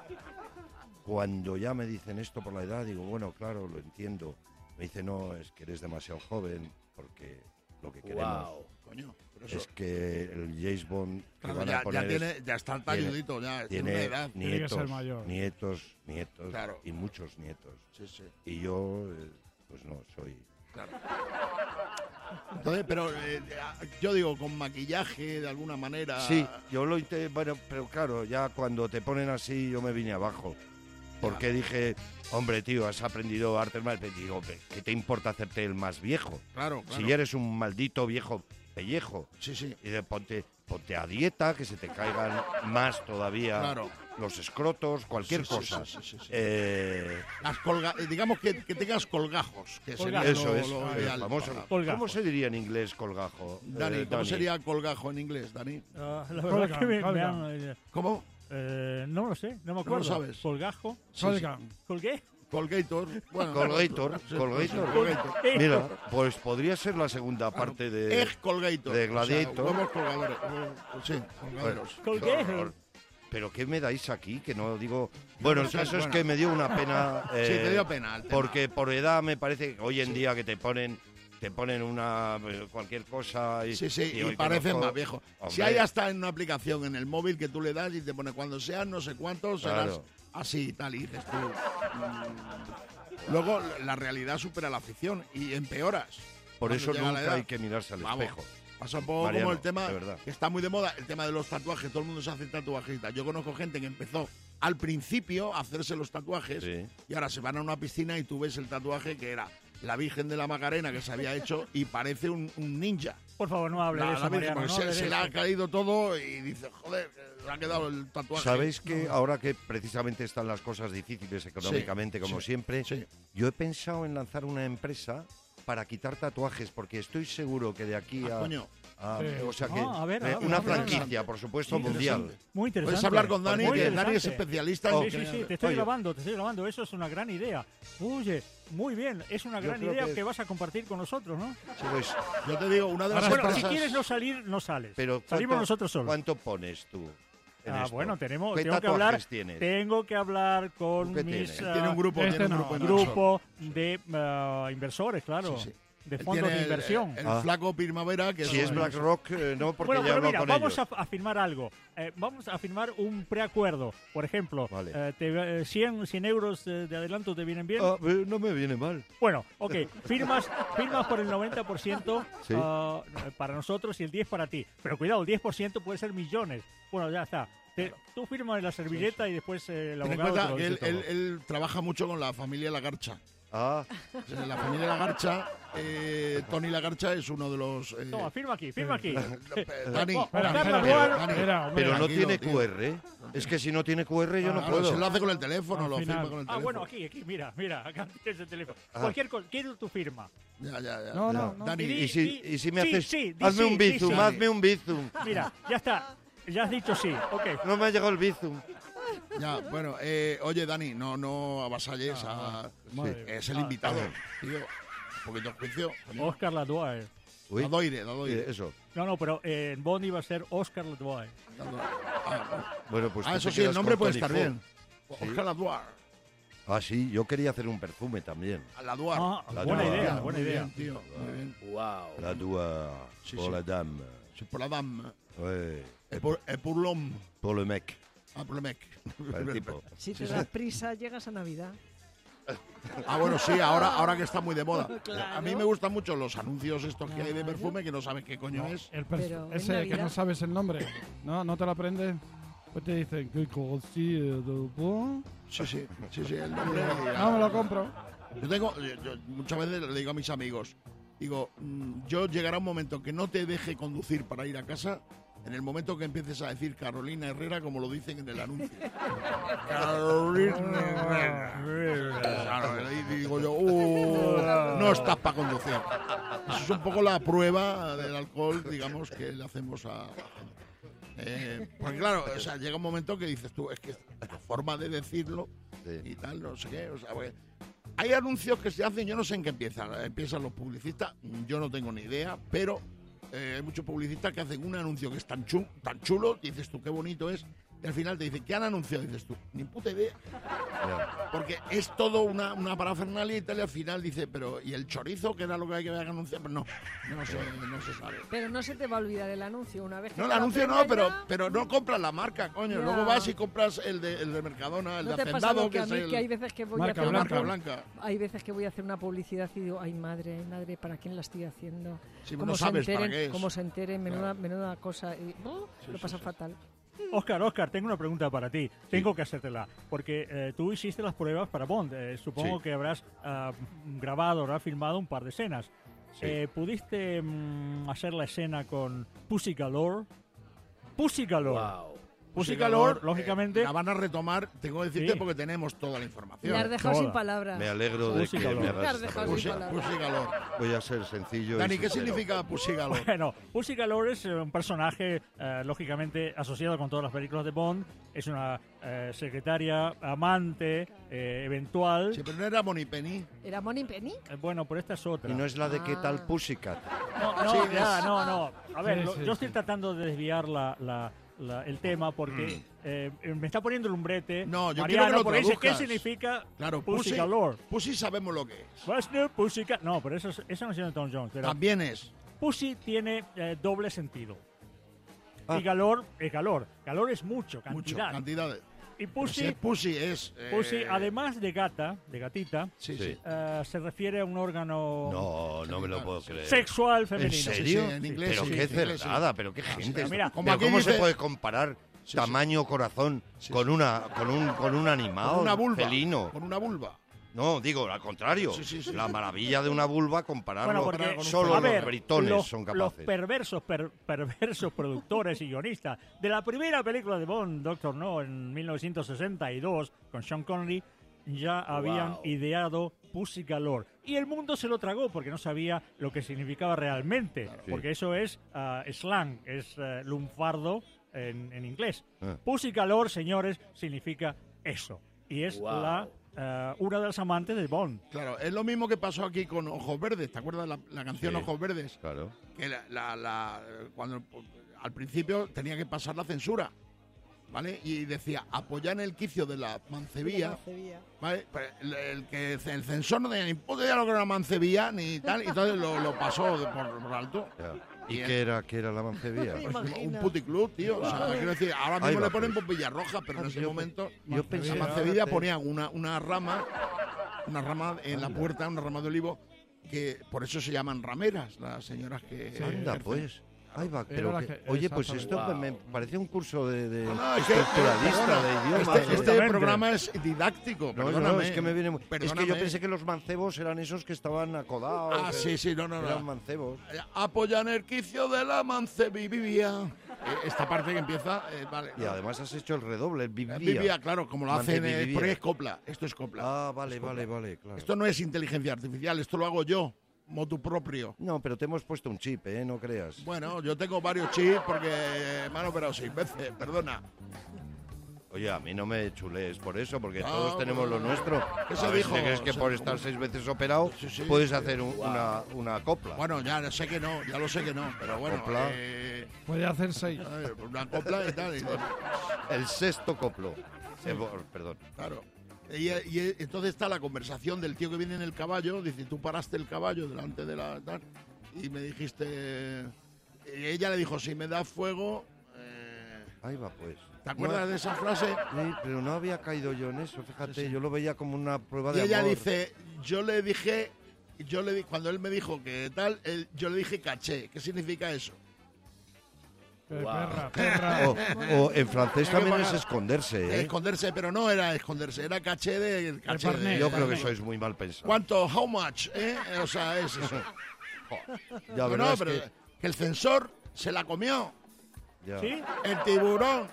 Speaker 8: Cuando ya me dicen esto por la edad, digo, bueno, claro, lo entiendo. Me dice, no, es que eres demasiado joven, porque lo que queremos
Speaker 7: Wow.
Speaker 1: Coño, pero eso...
Speaker 8: es que el James Bond que
Speaker 1: claro,
Speaker 8: van
Speaker 1: ya,
Speaker 8: a poner
Speaker 1: ya,
Speaker 8: es-
Speaker 1: tiene, ya está
Speaker 8: tiene-
Speaker 1: talludito, ya tiene una
Speaker 8: tiene
Speaker 1: edad.
Speaker 2: Tiene que
Speaker 8: nietos,
Speaker 2: ser mayor.
Speaker 8: nietos, nietos
Speaker 1: Claro.
Speaker 8: y muchos nietos.
Speaker 1: Sí, sí,
Speaker 8: Y yo, eh, pues no, soy...
Speaker 1: claro. Entonces, pero eh, yo digo, con maquillaje, de alguna manera...
Speaker 8: Sí, yo lo intenté, bueno, pero claro, ya cuando te ponen así yo me vine abajo. Porque dije, hombre, tío, has aprendido artes marciales. Digo, ¿qué te importa hacerte el más viejo?
Speaker 1: Claro, claro.
Speaker 8: Si eres un maldito viejo pellejo.
Speaker 1: Sí, sí.
Speaker 8: Y de, ponte, ponte a dieta, que se te caigan más todavía
Speaker 1: Claro.
Speaker 8: los escrotos, cualquier
Speaker 1: Sí, sí,
Speaker 8: cosa.
Speaker 1: sí, sí, sí, sí.
Speaker 8: Eh,
Speaker 1: Las colga eh, digamos que, que tengas colgajos, que sería
Speaker 4: Colgajos.
Speaker 8: eso
Speaker 1: lo,
Speaker 8: es,
Speaker 1: lo
Speaker 8: el
Speaker 1: ideal.
Speaker 8: famoso.
Speaker 1: Ajá.
Speaker 4: Colgajos.
Speaker 8: ¿Cómo se diría en inglés colgajo?
Speaker 1: Dani,
Speaker 8: Eh,
Speaker 1: ¿cómo sería colgajo en inglés, Dani?
Speaker 4: Ah, la verdad
Speaker 2: Colgan,
Speaker 4: que me, me
Speaker 2: colgan.
Speaker 4: han, eh,
Speaker 1: ¿Cómo?
Speaker 4: eh, no lo sé, no me
Speaker 1: lo
Speaker 4: acuerdo.
Speaker 1: sabes?
Speaker 4: Colgajo.
Speaker 1: Sí,
Speaker 2: Colgan.
Speaker 4: ¿Colgué?
Speaker 1: Colgator. Bueno,
Speaker 8: Colgator,
Speaker 1: sí,
Speaker 8: Colgator.
Speaker 1: Colgator.
Speaker 8: Mira, pues podría ser la segunda parte de...
Speaker 1: Egg Colgator.
Speaker 8: de Gladiator.
Speaker 1: O sea, huevos colgadores. huevos- Sí, colgaderos.
Speaker 8: Bueno,
Speaker 4: Colgué.
Speaker 8: qué horror. ¿Pero qué me dais aquí? Que no digo... Bueno, el
Speaker 1: no sé,
Speaker 8: caso es
Speaker 1: bueno.
Speaker 8: que me dio una pena...
Speaker 1: Sí,
Speaker 8: eh,
Speaker 1: te dio pena el tema.
Speaker 8: Porque por edad me parece que hoy en día que te ponen... Te ponen una eh, cualquier cosa y,
Speaker 1: Sí, sí, y,
Speaker 8: hoy
Speaker 1: parecen
Speaker 8: conozco-
Speaker 1: más viejos. Si
Speaker 8: Hombre,
Speaker 1: hay hasta en una aplicación en el móvil que tú le das y te pone cuando seas no sé cuántos, serás
Speaker 8: Claro.
Speaker 1: así y tal, y dices tú. mm. Luego la realidad supera la ficción y empeoras.
Speaker 8: por
Speaker 1: cuando
Speaker 8: eso
Speaker 1: llega la
Speaker 8: nunca
Speaker 1: edad.
Speaker 8: hay que mirarse al
Speaker 1: Vamos.
Speaker 8: espejo.
Speaker 1: Pasa un poco
Speaker 8: Mariano,
Speaker 1: como el tema
Speaker 8: de verdad.
Speaker 1: que está muy de moda, el tema de los tatuajes. Todo el mundo se hace tatuajistas. Yo conozco gente que empezó al principio a hacerse los tatuajes
Speaker 8: Sí.
Speaker 1: y ahora se van a una piscina y tú ves el tatuaje que era la Virgen de la Macarena que se había hecho y parece un, un ninja.
Speaker 4: Por favor, no hable
Speaker 1: La-
Speaker 4: de
Speaker 1: la
Speaker 4: eso,
Speaker 1: Virgen,
Speaker 4: Mariano.
Speaker 1: porque
Speaker 4: no
Speaker 1: se,
Speaker 4: hable de
Speaker 1: se le ha
Speaker 4: eso.
Speaker 1: caído todo y dice, joder, le ha quedado el tatuaje.
Speaker 8: ¿Sabéis que ahora que precisamente están las cosas difíciles económicamente, como
Speaker 1: sí,
Speaker 8: siempre,
Speaker 1: sí.
Speaker 8: yo he pensado en lanzar una empresa para quitar tatuajes, porque estoy seguro que de aquí
Speaker 1: Ah,
Speaker 8: a...
Speaker 1: coño.
Speaker 8: a-
Speaker 2: Sí.
Speaker 8: o sea que
Speaker 4: Ah, a ver,
Speaker 8: eh,
Speaker 4: habla,
Speaker 8: una
Speaker 4: habla, habla.
Speaker 8: franquicia, por supuesto,
Speaker 4: Sí,
Speaker 8: mundial.
Speaker 1: interesante.
Speaker 4: Muy interesante.
Speaker 1: Puedes hablar con Dani,
Speaker 4: Muy
Speaker 1: que Dani es
Speaker 4: interesante.
Speaker 1: especialista en
Speaker 4: Sí, sí, sí, te estoy
Speaker 8: Oye.
Speaker 4: grabando, te estoy grabando. Eso es una gran idea. Oye, muy bien, es una
Speaker 8: Yo
Speaker 4: gran
Speaker 8: creo
Speaker 4: idea
Speaker 8: que-
Speaker 4: que... vas a compartir con nosotros, ¿no?
Speaker 8: Pues,
Speaker 1: Yo te digo, una de las
Speaker 2: Ahora,
Speaker 4: Bueno, si
Speaker 1: empresas-
Speaker 4: quieres no salir, no sales.
Speaker 8: pero
Speaker 4: Salimos
Speaker 8: ¿cuánto-
Speaker 4: nosotros solos.
Speaker 8: ¿Cuánto pones tú? en
Speaker 4: Ah,
Speaker 8: esto?
Speaker 4: bueno, tenemos,
Speaker 8: ¿Qué
Speaker 4: tengo que hablar,
Speaker 8: tatuajes tienes?
Speaker 4: tengo que hablar con
Speaker 8: ¿Tú qué
Speaker 4: mis
Speaker 8: tienes?
Speaker 1: Él tiene un grupo,
Speaker 2: Este
Speaker 1: tiene un
Speaker 2: no.
Speaker 1: grupo, en
Speaker 4: grupo de ah, inversores, claro,
Speaker 1: Sí, sí.
Speaker 4: de
Speaker 1: Él
Speaker 4: fondos
Speaker 1: tiene
Speaker 4: de
Speaker 1: el-
Speaker 4: inversión.
Speaker 1: El,
Speaker 8: Ah.
Speaker 1: flaco Primavera, que
Speaker 8: Si es BlackRock, eh, no, porque
Speaker 4: Bueno,
Speaker 8: ya he
Speaker 4: pero
Speaker 8: hablado
Speaker 4: mira,
Speaker 8: con
Speaker 4: vamos
Speaker 8: ellos.
Speaker 4: a, a firmar algo. Eh, vamos a firmar un preacuerdo. Por ejemplo,
Speaker 8: Vale.
Speaker 4: eh, te- eh, cien, cien euros de, de adelanto te vienen bien.
Speaker 8: Ah, eh, no me viene mal.
Speaker 4: Bueno, ok, firmas, firmas por el noventa por ciento
Speaker 8: Sí.
Speaker 4: ah, para nosotros y el diez por ciento para ti. Pero cuidado, el diez por ciento puede ser millones. Bueno, ya está. Te- tú firmas la servilleta y después eh, el
Speaker 1: Ten en
Speaker 4: abogado te
Speaker 1: cuenta
Speaker 4: lo
Speaker 1: que
Speaker 4: dice
Speaker 1: él,
Speaker 4: todo.
Speaker 1: él- él trabaja mucho con la familia Lagarcha.
Speaker 8: Ah,
Speaker 1: En la familia Lagarcha, eh, Tony Lagarcha es uno de los... eh,
Speaker 4: Toma, firma aquí, firma aquí.
Speaker 1: Dani,
Speaker 4: Oscar
Speaker 1: Dani,
Speaker 4: Laduar.
Speaker 1: Dani,
Speaker 2: Espera, hombre.
Speaker 8: pero no
Speaker 1: tranquilo,
Speaker 8: tiene
Speaker 1: tío.
Speaker 8: Q R. Es que si no tiene Q R yo no
Speaker 1: Claro,
Speaker 8: puedo.
Speaker 1: se lo hace con el teléfono,
Speaker 2: Al
Speaker 1: lo
Speaker 2: final.
Speaker 1: firma con el
Speaker 4: Ah,
Speaker 1: teléfono.
Speaker 4: bueno, aquí, aquí, mira, mira, acá tienes el teléfono.
Speaker 8: Ah.
Speaker 4: Cualquier cosa, quiero tu firma.
Speaker 1: Ya, ya, ya.
Speaker 2: No,
Speaker 1: ya.
Speaker 2: no, no.
Speaker 1: Dani,
Speaker 4: Y
Speaker 8: Y si, y si me
Speaker 4: Sí,
Speaker 8: haces...
Speaker 4: sí, di
Speaker 8: hazme
Speaker 4: sí,
Speaker 8: un
Speaker 4: di
Speaker 8: bizum,
Speaker 4: sí.
Speaker 8: hazme un bizum.
Speaker 4: Mira, ya está. Ya has dicho sí, ok.
Speaker 8: No me ha llegado el bizum.
Speaker 1: ya, bueno, eh, oye, Dani, no, no avasalles a...
Speaker 2: Madre mía.
Speaker 1: Es el invitado, tío. Un poquito de juicio.
Speaker 4: Oscar Ladoire.
Speaker 8: Uy,
Speaker 1: Dadoire,
Speaker 8: eh,
Speaker 1: Dadoire.
Speaker 8: eso.
Speaker 4: No, no, pero eh, en Bond iba a ser Oscar Ladoire.
Speaker 1: Ah,
Speaker 8: Bueno, pues
Speaker 1: ah,
Speaker 8: tú
Speaker 1: eso
Speaker 8: te
Speaker 1: sí, el
Speaker 8: quedas
Speaker 1: nombre
Speaker 8: con
Speaker 1: puede
Speaker 8: Tony
Speaker 1: estar
Speaker 8: Ford.
Speaker 1: bien.
Speaker 8: Sí.
Speaker 1: Oscar Laduar.
Speaker 8: Ah, sí, yo quería hacer un perfume también.
Speaker 1: Laduar.
Speaker 4: Ah,
Speaker 8: La
Speaker 4: buena
Speaker 8: Doire.
Speaker 4: idea, buena
Speaker 1: Muy
Speaker 4: idea.
Speaker 1: bien, tío. Muy bien.
Speaker 8: La dua
Speaker 1: Sí,
Speaker 8: pour
Speaker 1: sí.
Speaker 8: la dame.
Speaker 1: Sí, por la dame.
Speaker 8: Ouais.
Speaker 1: Et pour, et pour l'homme.
Speaker 8: Pour le mec.
Speaker 1: Ah, por el mec.
Speaker 8: El tipo.
Speaker 6: Si te das prisa, llegas a Navidad.
Speaker 1: Ah, bueno, sí, ahora, ahora que está muy de moda.
Speaker 6: Claro.
Speaker 1: A mí me gustan mucho los anuncios estos que hay de perfume que no sabes qué coño es.
Speaker 2: El perf-
Speaker 6: Pero en
Speaker 2: ese que
Speaker 6: Navidad.
Speaker 2: no sabes el nombre, ¿no? ¿No te lo aprendes? Pues te dicen que consigue de bon.
Speaker 1: Sí, sí, sí, sí, el nombre.
Speaker 2: No, me lo compro.
Speaker 1: Yo tengo, yo- yo muchas veces le digo a mis amigos, digo, mm, yo llegará un momento que no te deje conducir para ir a casa, en el momento que empieces a decir Carolina Herrera como lo dicen en el anuncio. Carolina Herrera. Claro, y digo yo, uh, no estás para conducir. Eso es un poco la prueba del alcohol, digamos, que le hacemos a... Eh, porque claro, o sea, llega un momento que dices tú, es que la forma de decirlo
Speaker 8: Sí.
Speaker 1: y tal, no sé qué, o sea, porque hay anuncios que se hacen, yo no sé en qué empiezan, empiezan los publicistas, yo no tengo ni idea, pero eh, hay muchos publicistas que hacen un anuncio que es tan, chu- tan chulo, y dices tú, qué bonito es, y al final te dicen, ¿qué han anunciado? Y dices tú, ni puta idea,
Speaker 8: Ya.
Speaker 1: porque es todo una, una parafernalia y tal, y al final dice, pero ¿y el chorizo, que era lo que hay que anunciar? Pero no, no se, no se sabe.
Speaker 6: Pero no se te va a olvidar el anuncio una vez que
Speaker 1: No, el
Speaker 6: te lo
Speaker 1: anuncio no,
Speaker 6: aprendes
Speaker 1: pero,
Speaker 6: ya,
Speaker 1: pero no compras la marca, coño.
Speaker 6: Ya.
Speaker 1: Luego vas y compras el de, el de Mercadona, el
Speaker 6: ¿No
Speaker 1: de
Speaker 6: te pasa
Speaker 1: Hacendado,
Speaker 6: lo que
Speaker 1: que
Speaker 6: a
Speaker 1: es
Speaker 6: mí,
Speaker 1: el...
Speaker 6: que hay veces que voy
Speaker 2: Marca
Speaker 6: a hacer
Speaker 1: Blanca,
Speaker 6: una
Speaker 1: blanca.
Speaker 6: hay veces que voy a hacer una publicidad y digo, ay madre, ay madre, ¿para quién la estoy haciendo?
Speaker 1: Sí,
Speaker 6: Como
Speaker 1: no
Speaker 6: se
Speaker 1: sabes para
Speaker 6: enteren,
Speaker 1: qué es.
Speaker 6: como se enteren, menuda,
Speaker 1: Claro.
Speaker 6: menuda cosa. Y, oh, lo pasa fatal.
Speaker 4: Oscar, Oscar, tengo una pregunta para ti. Tengo que hacértela. Porque eh, tú hiciste las pruebas para Bond. Eh, supongo
Speaker 8: Sí.
Speaker 4: que habrás ah, grabado, habrás filmado un par de escenas.
Speaker 8: Sí.
Speaker 4: Eh, ¿Pudiste mm, hacer la escena con Pussy Galore? Pussy Galore. Pussy Galore, lógicamente.
Speaker 1: La van a retomar, tengo que decirte,
Speaker 4: Sí.
Speaker 1: porque tenemos toda la información.
Speaker 6: Me has dejado
Speaker 4: Toda.
Speaker 6: sin palabras.
Speaker 8: Me alegro de
Speaker 4: Pussy
Speaker 8: que
Speaker 4: Galore.
Speaker 8: me
Speaker 6: Me has
Speaker 8: hagas esta
Speaker 6: dejado
Speaker 1: Pussy,
Speaker 6: sin
Speaker 8: pregunta.
Speaker 6: palabras.
Speaker 1: Pussy Galore.
Speaker 8: Voy a ser sencillo
Speaker 1: Dani,
Speaker 8: y
Speaker 1: ¿qué
Speaker 8: sincero.
Speaker 1: significa Pussy Galore?
Speaker 4: Bueno, Pussy Galore es eh, un personaje, eh, lógicamente, asociado con todas las películas de Bond. Es una eh, secretaria, amante, eh, eventual.
Speaker 1: Sí, pero no era Monipenny.
Speaker 6: ¿Era Money Penny?
Speaker 4: Eh, bueno, pero esta es otra.
Speaker 8: Y no es la de qué tal
Speaker 6: Ah.
Speaker 8: Pussycat.
Speaker 4: No, no,
Speaker 1: Sí,
Speaker 4: ya,
Speaker 1: es-
Speaker 4: no, no. A ver,
Speaker 2: Sí,
Speaker 4: lo-
Speaker 2: sí,
Speaker 4: yo estoy
Speaker 2: sí.
Speaker 4: tratando de desviar la, la- la- el tema porque eh, me está poniendo el umbrete.
Speaker 1: No, yo quiero
Speaker 4: Mariano,
Speaker 1: que lo
Speaker 4: porque dice, ¿qué
Speaker 1: traduzcas.
Speaker 4: significa
Speaker 1: Claro,
Speaker 4: Pussy
Speaker 1: Pussy,
Speaker 4: Galore?
Speaker 1: Pussy sabemos lo que es.
Speaker 4: What's new, Pussycat? No, pero eso, es- eso no es de Tom Jones. Pero
Speaker 1: También es.
Speaker 4: Pussy tiene eh, doble sentido.
Speaker 8: Ah.
Speaker 4: Y Galore es Galore. Galore es mucho,
Speaker 1: Mucho,
Speaker 4: cantidad.
Speaker 1: cantidad de...
Speaker 4: Y
Speaker 1: Pero si
Speaker 4: Pussy,
Speaker 1: es Pussy es... eh,
Speaker 4: Pussy, además de gata, de gatita,
Speaker 1: Sí,
Speaker 8: Sí.
Speaker 1: sí.
Speaker 4: eh, se refiere a un órgano
Speaker 8: No, no me lo puedo creer.
Speaker 4: sexual
Speaker 8: ¿En
Speaker 4: femenino.
Speaker 8: serio?
Speaker 1: Sí, sí, en inglés,
Speaker 8: pero
Speaker 1: sí,
Speaker 8: qué
Speaker 1: en inglés, sí.
Speaker 8: cerrada, pero qué gente.
Speaker 4: pero mira,
Speaker 1: como
Speaker 8: Pero
Speaker 1: aquí
Speaker 8: ¿cómo se
Speaker 1: dice-
Speaker 8: puede comparar
Speaker 1: Sí,
Speaker 8: tamaño corazón
Speaker 1: Sí,
Speaker 8: con
Speaker 1: sí.
Speaker 8: una con un con un animal
Speaker 1: Con una vulva.
Speaker 8: felino?
Speaker 1: Con una vulva.
Speaker 8: No, digo, al contrario.
Speaker 1: Sí, sí, sí.
Speaker 8: La maravilla de una vulva compararlo.
Speaker 4: Bueno, porque
Speaker 8: solo
Speaker 4: a
Speaker 8: los
Speaker 4: ver,
Speaker 8: britones
Speaker 4: los,
Speaker 8: son
Speaker 4: los
Speaker 8: capaces.
Speaker 4: perversos, per- perversos productores y guionistas de la primera película de Bond, Doctor No, en mil novecientos sesenta y dos, con Sean Connery, ya habían ideado Pussy Galore. Y el mundo se lo tragó porque no sabía lo que significaba realmente.
Speaker 8: Sí.
Speaker 4: Porque eso es ah, slang, es eh, lunfardo en, en inglés.
Speaker 8: Ah.
Speaker 4: Pussy Galore, señores, significa eso. Y es la eh, una de las amantes de Bond.
Speaker 1: Claro, es lo mismo que pasó aquí con Ojos Verdes. ¿Te acuerdas la, la canción
Speaker 8: Sí.
Speaker 1: Ojos Verdes?
Speaker 8: Claro.
Speaker 1: Que la, la- la- cuando al principio tenía que pasar la censura, ¿vale? Y decía apoyar en el quicio de la mancebía, ¿vale? Pero el, el que el censor no tenía ni puta idea lo que era una mancebía ni tal, y entonces lo, lo pasó de por, por alto.
Speaker 8: Ya. ¿Y
Speaker 1: Bien.
Speaker 8: qué era, qué era la mancebía?
Speaker 1: Pues un
Speaker 6: Imagina.
Speaker 1: puticlub, tío. O sea, quiero decir, ahora
Speaker 8: Ahí
Speaker 1: mismo
Speaker 8: va,
Speaker 1: le ponen
Speaker 8: pues.
Speaker 1: bombilla roja, pero en
Speaker 8: Ah,
Speaker 1: ese
Speaker 8: yo-
Speaker 1: momento
Speaker 8: yo pensé-
Speaker 1: la mancebía ponían una, una rama, una rama en la puerta, una rama de olivo, que por eso se llaman rameras, las señoras que...
Speaker 8: Anda,
Speaker 1: ejercen.
Speaker 8: pues.
Speaker 1: claro.
Speaker 8: Ahí va,
Speaker 2: Era
Speaker 8: pero
Speaker 2: la
Speaker 8: que-
Speaker 2: que-
Speaker 8: oye, pues
Speaker 2: exactamente.
Speaker 8: esto me, me parece un curso de, de
Speaker 1: No, no, es que,
Speaker 8: estructuralista,
Speaker 1: perdona,
Speaker 8: de idiomas.
Speaker 1: Este, este
Speaker 4: absolutamente.
Speaker 1: programa es didáctico,
Speaker 8: No,
Speaker 1: perdóname.
Speaker 8: no, es que me viene muy- Es que
Speaker 1: Perdóname.
Speaker 8: yo pensé que los mancebos eran esos que estaban acodados.
Speaker 1: Ah,
Speaker 8: que
Speaker 1: sí, sí, no, no, no.
Speaker 8: Eran mancebos.
Speaker 1: Eh, Apoyan el quicio de la mancebivivía. Eh, Esta parte que empieza, eh, vale.
Speaker 8: Y además has hecho el redoble, el
Speaker 1: Eh,
Speaker 8: vivía.
Speaker 1: Vivía, claro, como lo hacen, eh,
Speaker 8: Mancebivía.
Speaker 1: porque es copla. Esto es copla.
Speaker 8: Ah, vale, vale, vale, claro.
Speaker 1: Esto no es inteligencia artificial, esto lo hago yo, motu propio.
Speaker 8: No, pero te hemos puesto un chip, ¿eh? No creas.
Speaker 1: Bueno, yo tengo varios chips porque me han operado seis veces, perdona.
Speaker 8: Oye, a mí no me chulees por eso, porque
Speaker 1: No,
Speaker 8: todos tenemos lo
Speaker 1: no.
Speaker 8: nuestro.
Speaker 1: ¿Qué se
Speaker 8: A ver,
Speaker 1: dijo?
Speaker 8: ¿te crees que
Speaker 1: Se-
Speaker 8: por estar seis veces operado
Speaker 1: Sí, sí.
Speaker 8: puedes hacer un- una, una copla?
Speaker 1: Bueno, ya sé que no, ya lo sé que no, pero bueno,
Speaker 8: Copla.
Speaker 1: eh,
Speaker 2: Puede hacer seis.
Speaker 1: eh, una copla y tal, y tal.
Speaker 8: El sexto coplo. Eh, bo- perdón.
Speaker 1: Claro. Y, y entonces está la conversación del tío que viene en el caballo, dice, tú paraste el caballo delante de la... tal, y me dijiste... Y ella le dijo, si me da fuego... eh,
Speaker 8: Ahí va, pues.
Speaker 1: ¿Te acuerdas
Speaker 8: No-
Speaker 1: de esa frase?
Speaker 8: Sí, pero no había caído yo en eso, fíjate,
Speaker 1: Sí, sí.
Speaker 8: yo lo veía como una prueba
Speaker 1: Y
Speaker 8: de
Speaker 1: ella
Speaker 8: amor.
Speaker 1: dice, yo le dije, yo le di, cuando él me dijo que tal, él- yo le dije caché. ¿Qué significa eso?
Speaker 2: Eh, Perra, perra.
Speaker 8: O, o en francés
Speaker 1: Hay que
Speaker 8: también es
Speaker 1: pagar.
Speaker 8: esconderse, ¿eh?
Speaker 1: Esconderse, pero no era esconderse, era caché de caché.
Speaker 2: Barney.
Speaker 1: de-
Speaker 8: Yo creo que
Speaker 1: Barney.
Speaker 8: sois muy mal pensados.
Speaker 1: ¿Cuánto? How much? ¿Eh? O sea, es eso.
Speaker 8: Ya,
Speaker 1: No,
Speaker 8: verdad
Speaker 1: no,
Speaker 8: es
Speaker 1: pero
Speaker 8: que-
Speaker 1: que el censor se la comió.
Speaker 8: ya.
Speaker 4: ¿Sí?
Speaker 1: El tiburón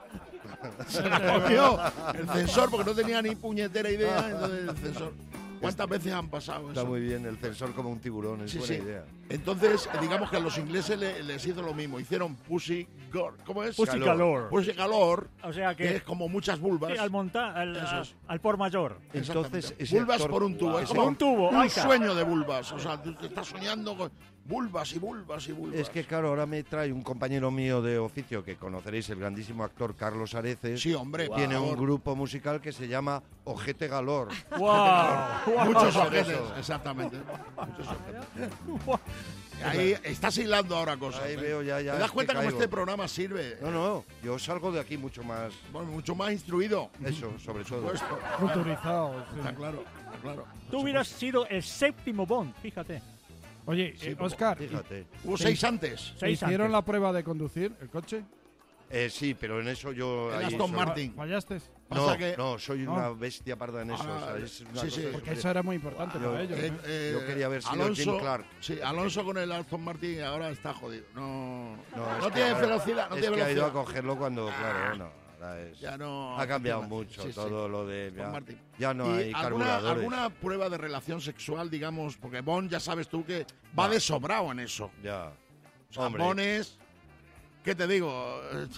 Speaker 1: se la comió. El censor, porque no tenía ni puñetera idea. Entonces el censor. ¿Cuántas veces han pasado
Speaker 8: Está
Speaker 1: eso?
Speaker 8: muy bien, el censor como un tiburón, es
Speaker 1: Sí,
Speaker 8: buena
Speaker 1: sí.
Speaker 8: idea.
Speaker 1: Entonces, digamos que a los ingleses le- les hizo lo mismo. Hicieron Pussy Gore. ¿Cómo es?
Speaker 4: Pussy Galore.
Speaker 1: Pussy Calor.
Speaker 4: O sea
Speaker 1: Que
Speaker 4: que
Speaker 1: es como muchas vulvas.
Speaker 4: sí, al montar, al,
Speaker 1: Eso
Speaker 4: a-
Speaker 1: es.
Speaker 4: al por mayor.
Speaker 8: Entonces,
Speaker 1: Exactamente.
Speaker 8: ese
Speaker 1: vulvas
Speaker 8: actor-
Speaker 1: por un tubo. Es
Speaker 8: ese-
Speaker 1: como
Speaker 4: un tubo,
Speaker 1: un
Speaker 4: ahí está.
Speaker 1: sueño de vulvas. O sea, tú te estás soñando con vulvas y vulvas y vulvas.
Speaker 8: Es que claro, ahora me trae un compañero mío de oficio que conoceréis, el grandísimo actor Carlos Areces.
Speaker 1: Sí, hombre. por
Speaker 8: Tiene un
Speaker 1: favor.
Speaker 8: grupo musical que se llama Ojete Galor.
Speaker 4: ¡Wow!
Speaker 1: Muchos
Speaker 8: Por
Speaker 1: ojetes,
Speaker 8: eso.
Speaker 1: exactamente. Muchos ojetes. Ahí estás hilando ahora cosas.
Speaker 8: Ahí
Speaker 1: ¿eh?
Speaker 8: veo, ya, ya.
Speaker 1: ¿Te das
Speaker 8: que
Speaker 1: cuenta cómo
Speaker 8: caigo.
Speaker 1: este programa sirve?
Speaker 8: No, no, yo salgo de aquí mucho más.
Speaker 1: Bueno, mucho más instruido.
Speaker 8: Eso, sobre todo.
Speaker 1: Puesto.
Speaker 2: Futurizado. sí.
Speaker 1: Está claro, está claro.
Speaker 4: Tú hubieras sido el séptimo Bond, fíjate.
Speaker 2: Oye,
Speaker 1: Sí,
Speaker 2: eh,
Speaker 1: pues,
Speaker 2: Oscar,
Speaker 8: Fíjate.
Speaker 1: Hubo seis antes.
Speaker 4: Seis
Speaker 2: ¿hicieron
Speaker 4: antes.
Speaker 2: la prueba de conducir el coche?
Speaker 8: Eh, sí, pero en eso yo.
Speaker 1: El
Speaker 8: ahí
Speaker 1: Aston
Speaker 8: soy-
Speaker 1: Martin.
Speaker 2: ¿Fallaste?
Speaker 8: No,
Speaker 1: Pasa que-
Speaker 8: no, soy
Speaker 2: No.
Speaker 8: una bestia parda en eso.
Speaker 1: Ah,
Speaker 8: o sea, es una
Speaker 1: sí,
Speaker 8: cosa
Speaker 1: sí.
Speaker 8: que-
Speaker 2: Porque eso era muy importante
Speaker 8: Yo-
Speaker 2: para ellos.
Speaker 1: Eh,
Speaker 2: ¿eh?
Speaker 1: eh,
Speaker 8: Yo quería haber sido
Speaker 1: Alonso,
Speaker 8: Jim Clark.
Speaker 1: Sí, Alonso con el Aston Martin ahora está jodido. No,
Speaker 8: No,
Speaker 1: no
Speaker 8: es que,
Speaker 1: tiene
Speaker 8: claro,
Speaker 1: velocidad. No
Speaker 8: es
Speaker 1: tiene
Speaker 8: que ha ido a
Speaker 1: velocidad.
Speaker 8: cogerlo cuando, claro, no. ahora es-
Speaker 1: Ya no.
Speaker 8: ha cambiado mucho
Speaker 1: Sí, sí.
Speaker 8: todo lo de.
Speaker 1: Aston
Speaker 8: Ya,
Speaker 1: Martin.
Speaker 8: ya no
Speaker 1: ¿Y
Speaker 8: hay
Speaker 1: alguna,
Speaker 8: carburadores.
Speaker 1: alguna prueba de relación sexual, digamos? Porque Bond, ya sabes tú que va
Speaker 8: No.
Speaker 1: de sobrado en eso.
Speaker 8: Ya.
Speaker 1: O sea,
Speaker 8: Hombre.
Speaker 1: Bond es. ¿Qué te digo?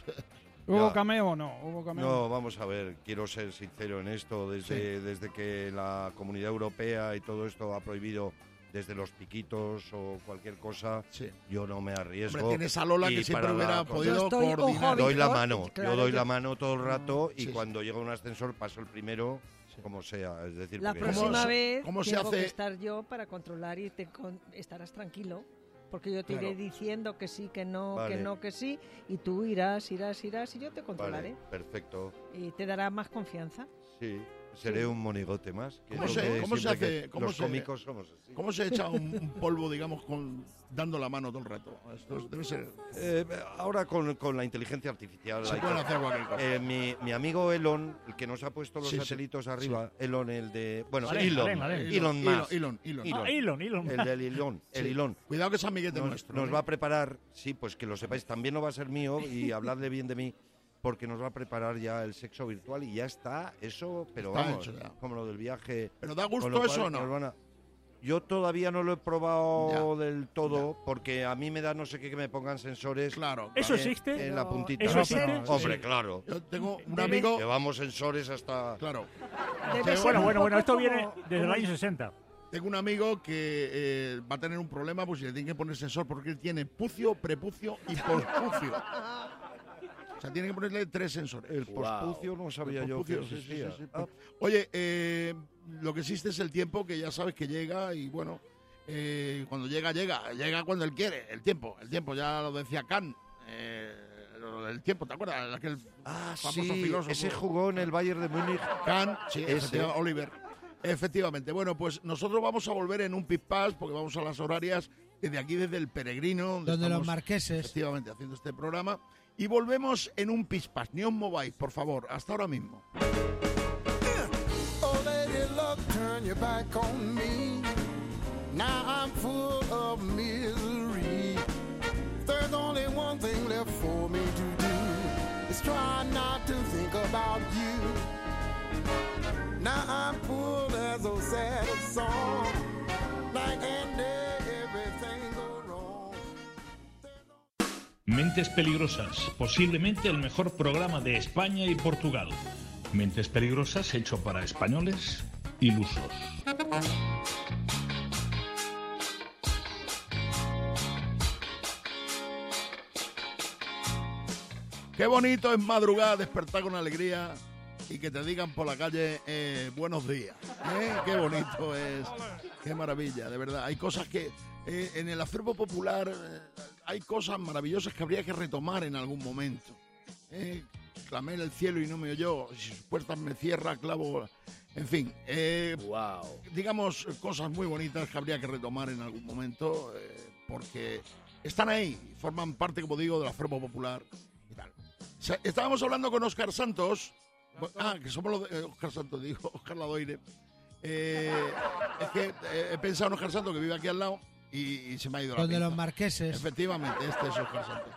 Speaker 2: ¿Hubo
Speaker 8: Ya.
Speaker 2: cameo o no? ¿Hubo cameo?
Speaker 8: No, vamos a ver, quiero ser sincero en esto. Desde, desde que la Comunidad Europea y todo esto ha prohibido desde los piquitos o cualquier cosa,
Speaker 1: Sí.
Speaker 8: yo no me arriesgo.
Speaker 1: Hombre, tienes a Lola
Speaker 8: Y
Speaker 1: que siempre
Speaker 8: para la
Speaker 1: hubiera
Speaker 8: cosa-
Speaker 1: podido
Speaker 6: Yo estoy
Speaker 1: coordinar.
Speaker 6: ojo
Speaker 8: doy la
Speaker 6: Víctor,
Speaker 8: mano,
Speaker 6: claro,
Speaker 8: yo doy
Speaker 6: yo-
Speaker 8: la mano todo el rato y
Speaker 1: Sí, sí.
Speaker 8: cuando llega un ascensor paso el primero, como sea. Es decir,
Speaker 6: La
Speaker 8: porque-
Speaker 6: próxima
Speaker 1: se-
Speaker 6: vez
Speaker 1: cómo se
Speaker 6: tengo
Speaker 1: hace?
Speaker 6: que estar yo para controlar y te con- estarás tranquilo. Porque yo te iré
Speaker 1: Claro.
Speaker 6: diciendo que sí, que no,
Speaker 8: Vale.
Speaker 6: que no, que sí. Y tú irás, irás, irás y yo te controlaré.
Speaker 8: Vale, perfecto.
Speaker 6: Y te dará más confianza.
Speaker 8: Sí, seré
Speaker 6: Sí.
Speaker 8: un monigote más. que
Speaker 1: ¿Cómo
Speaker 8: es
Speaker 1: se-
Speaker 8: lo que
Speaker 1: cómo se
Speaker 8: siempre
Speaker 1: hace-
Speaker 8: que
Speaker 1: cómo
Speaker 8: los
Speaker 1: se-
Speaker 8: cómicos somos así.
Speaker 1: ¿Cómo se echa un, un polvo, digamos, con dando la mano todo el rato? Esto es- debe ser.
Speaker 8: Eh, ahora con, con la inteligencia artificial.
Speaker 1: Se
Speaker 8: hay
Speaker 1: pueden
Speaker 8: que-
Speaker 1: hacer cualquier cosa.
Speaker 8: Eh, mi, mi amigo Elon, el que nos ha puesto los
Speaker 1: Sí, sí.
Speaker 8: satelitos arriba, Elon, el de. Bueno,
Speaker 4: Vale,
Speaker 8: Elon.
Speaker 4: vale, vale.
Speaker 8: Elon Musk.
Speaker 1: Elon, Elon.
Speaker 8: Elon.
Speaker 4: Ah, Elon, Elon.
Speaker 8: El del Elon. El
Speaker 1: Sí.
Speaker 8: Elon.
Speaker 1: Cuidado que es amiguete
Speaker 8: Nos,
Speaker 1: nuestro.
Speaker 8: nos
Speaker 1: ¿eh?
Speaker 8: va a preparar, sí, pues que lo sepáis, también no va a ser mío y habladle bien de mí, porque nos va a preparar ya el sexo virtual y ya está, eso, pero
Speaker 1: Está
Speaker 8: vamos,
Speaker 1: hecho ya.
Speaker 8: como lo del viaje.
Speaker 1: Pero da
Speaker 8: con
Speaker 1: gusto
Speaker 8: lo cual
Speaker 1: eso o
Speaker 8: nos
Speaker 1: no.
Speaker 8: van a- Yo todavía no lo he probado
Speaker 1: Ya,
Speaker 8: del todo, porque a mí me da no sé qué que me pongan sensores
Speaker 1: Claro.
Speaker 4: ¿Eso
Speaker 8: en-
Speaker 4: existe?
Speaker 8: en la puntita.
Speaker 4: ¿Eso existe?
Speaker 8: Hombre, claro.
Speaker 1: Yo tengo un
Speaker 4: Debe-
Speaker 1: amigo.
Speaker 8: Llevamos sensores hasta...
Speaker 1: Claro.
Speaker 6: Debe
Speaker 1: Sí,
Speaker 6: ser
Speaker 4: Bueno,
Speaker 6: un
Speaker 4: bueno, bueno,
Speaker 6: poco
Speaker 4: esto
Speaker 6: como-
Speaker 4: viene desde el
Speaker 6: como-
Speaker 4: año sesenta.
Speaker 1: Tengo un amigo que eh, va a tener un problema pues si le tienen que poner sensor porque él tiene pucio, prepucio y pospucio. O sea, tiene que ponerle tres sensores.
Speaker 8: El pospucio no sabía
Speaker 1: El
Speaker 8: yo que
Speaker 1: pospucio, sí, sí,
Speaker 8: existía.
Speaker 1: sí, sí.
Speaker 8: Ah,
Speaker 1: Oye, eh, lo que existe es el tiempo que ya sabes que llega y bueno, eh, cuando llega, llega. Llega cuando él quiere, el tiempo. El tiempo, ya lo decía Kant. Eh, lo del tiempo, ¿te acuerdas? Aquel
Speaker 8: Ah,
Speaker 1: famoso
Speaker 8: sí,
Speaker 1: filósofo.
Speaker 8: ese jugó en el Bayern de Múnich.
Speaker 1: Kant, sí,
Speaker 8: Ese.
Speaker 1: efectivamente, Oliver. Efectivamente. Bueno, pues nosotros vamos a volver en un pispás porque vamos a las horarias desde aquí, desde El Peregrino, donde,
Speaker 9: donde los
Speaker 1: estamos,
Speaker 9: marqueses.
Speaker 1: efectivamente, haciendo este programa. Y volvemos en un pispas. Ni os mováis, por favor, hasta ahora mismo.
Speaker 5: Oh, lady, look, turn your back on me. Now I'm full of misery. There's only one thing left for me to do. Is try not to think about you. Now I'm full as a sad song. Night and day, everything goes wrong.
Speaker 10: Mentes Peligrosas, posiblemente el mejor programa de España y Portugal. Mentes Peligrosas hecho para españoles ilusos.
Speaker 1: Qué bonito es madrugar, despertar con alegría y que te digan por la calle eh, buenos días. ¿eh? Qué bonito es, qué maravilla, de verdad. Hay cosas que eh, en el acervo popular eh, hay cosas maravillosas que habría que retomar en algún momento. ¿eh? Clamé en el cielo y no me oyó, si sus puertas me cierra, clavo... En fin, eh,
Speaker 11: wow.
Speaker 1: digamos cosas muy bonitas que habría que retomar en algún momento eh, porque están ahí, forman parte, como digo, del acervo popular. Estábamos hablando con Óscar Santos. Ah, que somos los de eh, Óscar Santos, digo, Óscar Ladoire. Eh, es que eh, he pensado en Óscar Santos, que vive aquí al lado, y, y se me ha ido la
Speaker 9: Donde
Speaker 1: pinza.
Speaker 9: los marqueses.
Speaker 1: Efectivamente, este es Óscar Santos.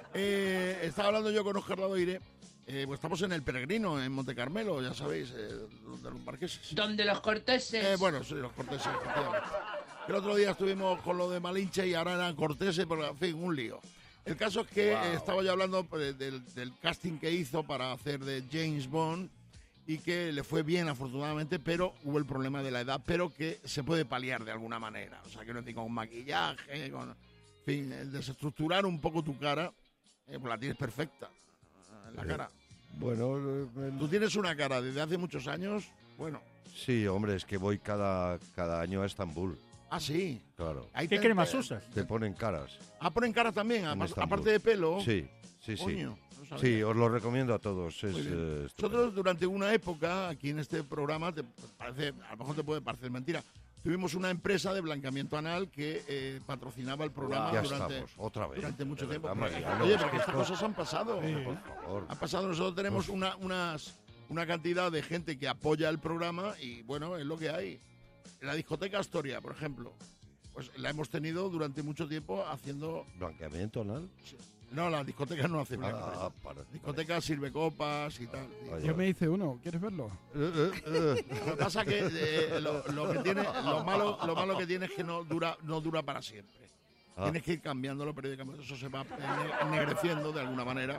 Speaker 1: Eh, estaba hablando yo con Óscar Ladoire. Eh, pues estamos en El Peregrino, en Monte Carmelo, ya sabéis, eh, donde los marqueses.
Speaker 11: Donde los corteses.
Speaker 1: Eh, bueno, sí, los corteses, efectivamente. El otro día estuvimos con lo de Malinche y ahora eran corteses, pero en fin, un lío. El caso es que
Speaker 11: Wow.
Speaker 1: eh, estaba yo hablando de- del, del casting que hizo para hacer de James Bond y que le fue bien, afortunadamente, pero hubo el problema de la edad, pero que se puede paliar de alguna manera. O sea, que no es con maquillaje, con... En fin, eh, desestructurar un poco tu cara, eh, pues la tienes perfecta, la
Speaker 8: Eh,
Speaker 1: cara.
Speaker 8: Bueno, eh, el-
Speaker 1: Tú tienes una cara desde hace muchos años, bueno...
Speaker 8: sí, hombre, es que voy cada, cada año a Estambul.
Speaker 1: Ah, sí.
Speaker 8: Claro.
Speaker 1: Ahí
Speaker 4: ¿Qué
Speaker 1: te-
Speaker 4: cremas
Speaker 1: te-
Speaker 4: usas?
Speaker 8: Te ponen caras.
Speaker 1: Ah, ponen cara también,
Speaker 8: en
Speaker 1: aparte,
Speaker 8: Estambul.
Speaker 1: aparte de pelo.
Speaker 8: Sí, sí, sí.
Speaker 1: Coño, no sabía.
Speaker 8: Sí, os lo recomiendo a todos. Es,
Speaker 1: Muy bien.
Speaker 8: eh, estupendo.
Speaker 1: Nosotros durante una época, aquí en este programa, te parece, a lo mejor te puede parecer mentira, tuvimos una empresa de blanqueamiento anal que eh, patrocinaba el programa
Speaker 8: Ya
Speaker 1: durante,
Speaker 8: estamos, otra vez.
Speaker 1: durante mucho
Speaker 8: De
Speaker 1: tiempo.
Speaker 8: verdad,
Speaker 1: Pero-
Speaker 8: Mariano,
Speaker 1: Oye,
Speaker 8: es
Speaker 1: pero
Speaker 8: que
Speaker 1: estas
Speaker 8: esto-
Speaker 1: cosas han pasado.
Speaker 8: Por favor.
Speaker 1: Han pasado, nosotros tenemos una, unas, una cantidad de gente que apoya el programa y bueno, es lo que hay. La discoteca Astoria, por ejemplo, pues la hemos tenido durante mucho tiempo haciendo...
Speaker 8: ¿Blanqueamiento anal?
Speaker 1: No, la discoteca no hace blanqueamiento.
Speaker 8: Ah, para,
Speaker 1: Discoteca sirve copas y tal.
Speaker 8: Vaya.
Speaker 2: Yo me hice uno, ¿quieres verlo?
Speaker 8: Eh, eh, eh.
Speaker 1: Lo que pasa que eh, lo, lo que tiene, lo malo, lo malo que tiene es que no dura, no dura para siempre.
Speaker 8: Ah.
Speaker 1: Tienes que ir cambiándolo periódicamente, eso se va enne- ennegreciendo de alguna manera,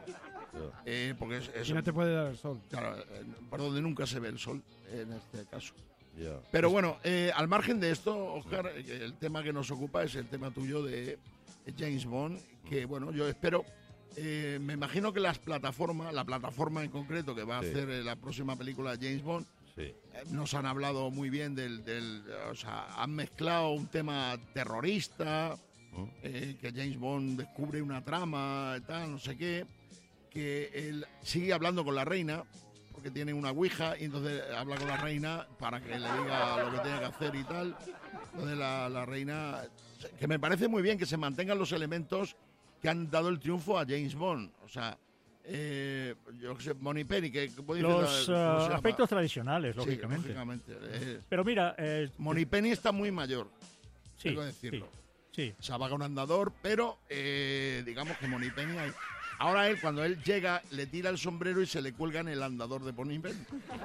Speaker 1: eh, porque es, es-
Speaker 2: Y no te puede dar el sol.
Speaker 1: claro, eh, por donde nunca se ve el sol en este caso.
Speaker 8: Ya.
Speaker 1: Pero bueno, eh, al margen de esto, Óscar, eh, el tema que nos ocupa es el tema tuyo de James Bond, que bueno, yo espero, eh, me imagino que las plataformas, la plataforma en concreto que va a
Speaker 8: Sí.
Speaker 1: hacer eh, la próxima película de James Bond,
Speaker 8: Sí.
Speaker 1: eh, nos han hablado muy bien del, del, o sea, han mezclado un tema terrorista,
Speaker 8: ¿Mm?
Speaker 1: eh, que James Bond descubre una trama, tal, no sé qué, que él sigue hablando con la reina, porque tiene una ouija y entonces habla con la reina para que le diga lo que tiene que hacer y tal. Entonces la, la reina, que me parece muy bien que se mantengan los elementos que han dado el triunfo a James Bond. O sea, eh, yo qué sé, Moneypenny, que ¿cómo dice
Speaker 4: Los
Speaker 1: la- cómo se
Speaker 4: ah,
Speaker 1: llama?
Speaker 4: aspectos tradicionales,
Speaker 1: Sí,
Speaker 4: lógicamente.
Speaker 1: lógicamente. Eh,
Speaker 4: Pero mira, eh,
Speaker 1: Moneypenny está muy mayor,
Speaker 4: sí,
Speaker 1: tengo que decirlo.
Speaker 4: sí, sí.
Speaker 1: O sea, va con un andador, pero eh, digamos que Moneypenny hay... Ahora él, cuando él llega, le tira el sombrero y se le cuelga en el andador de Moneypenny.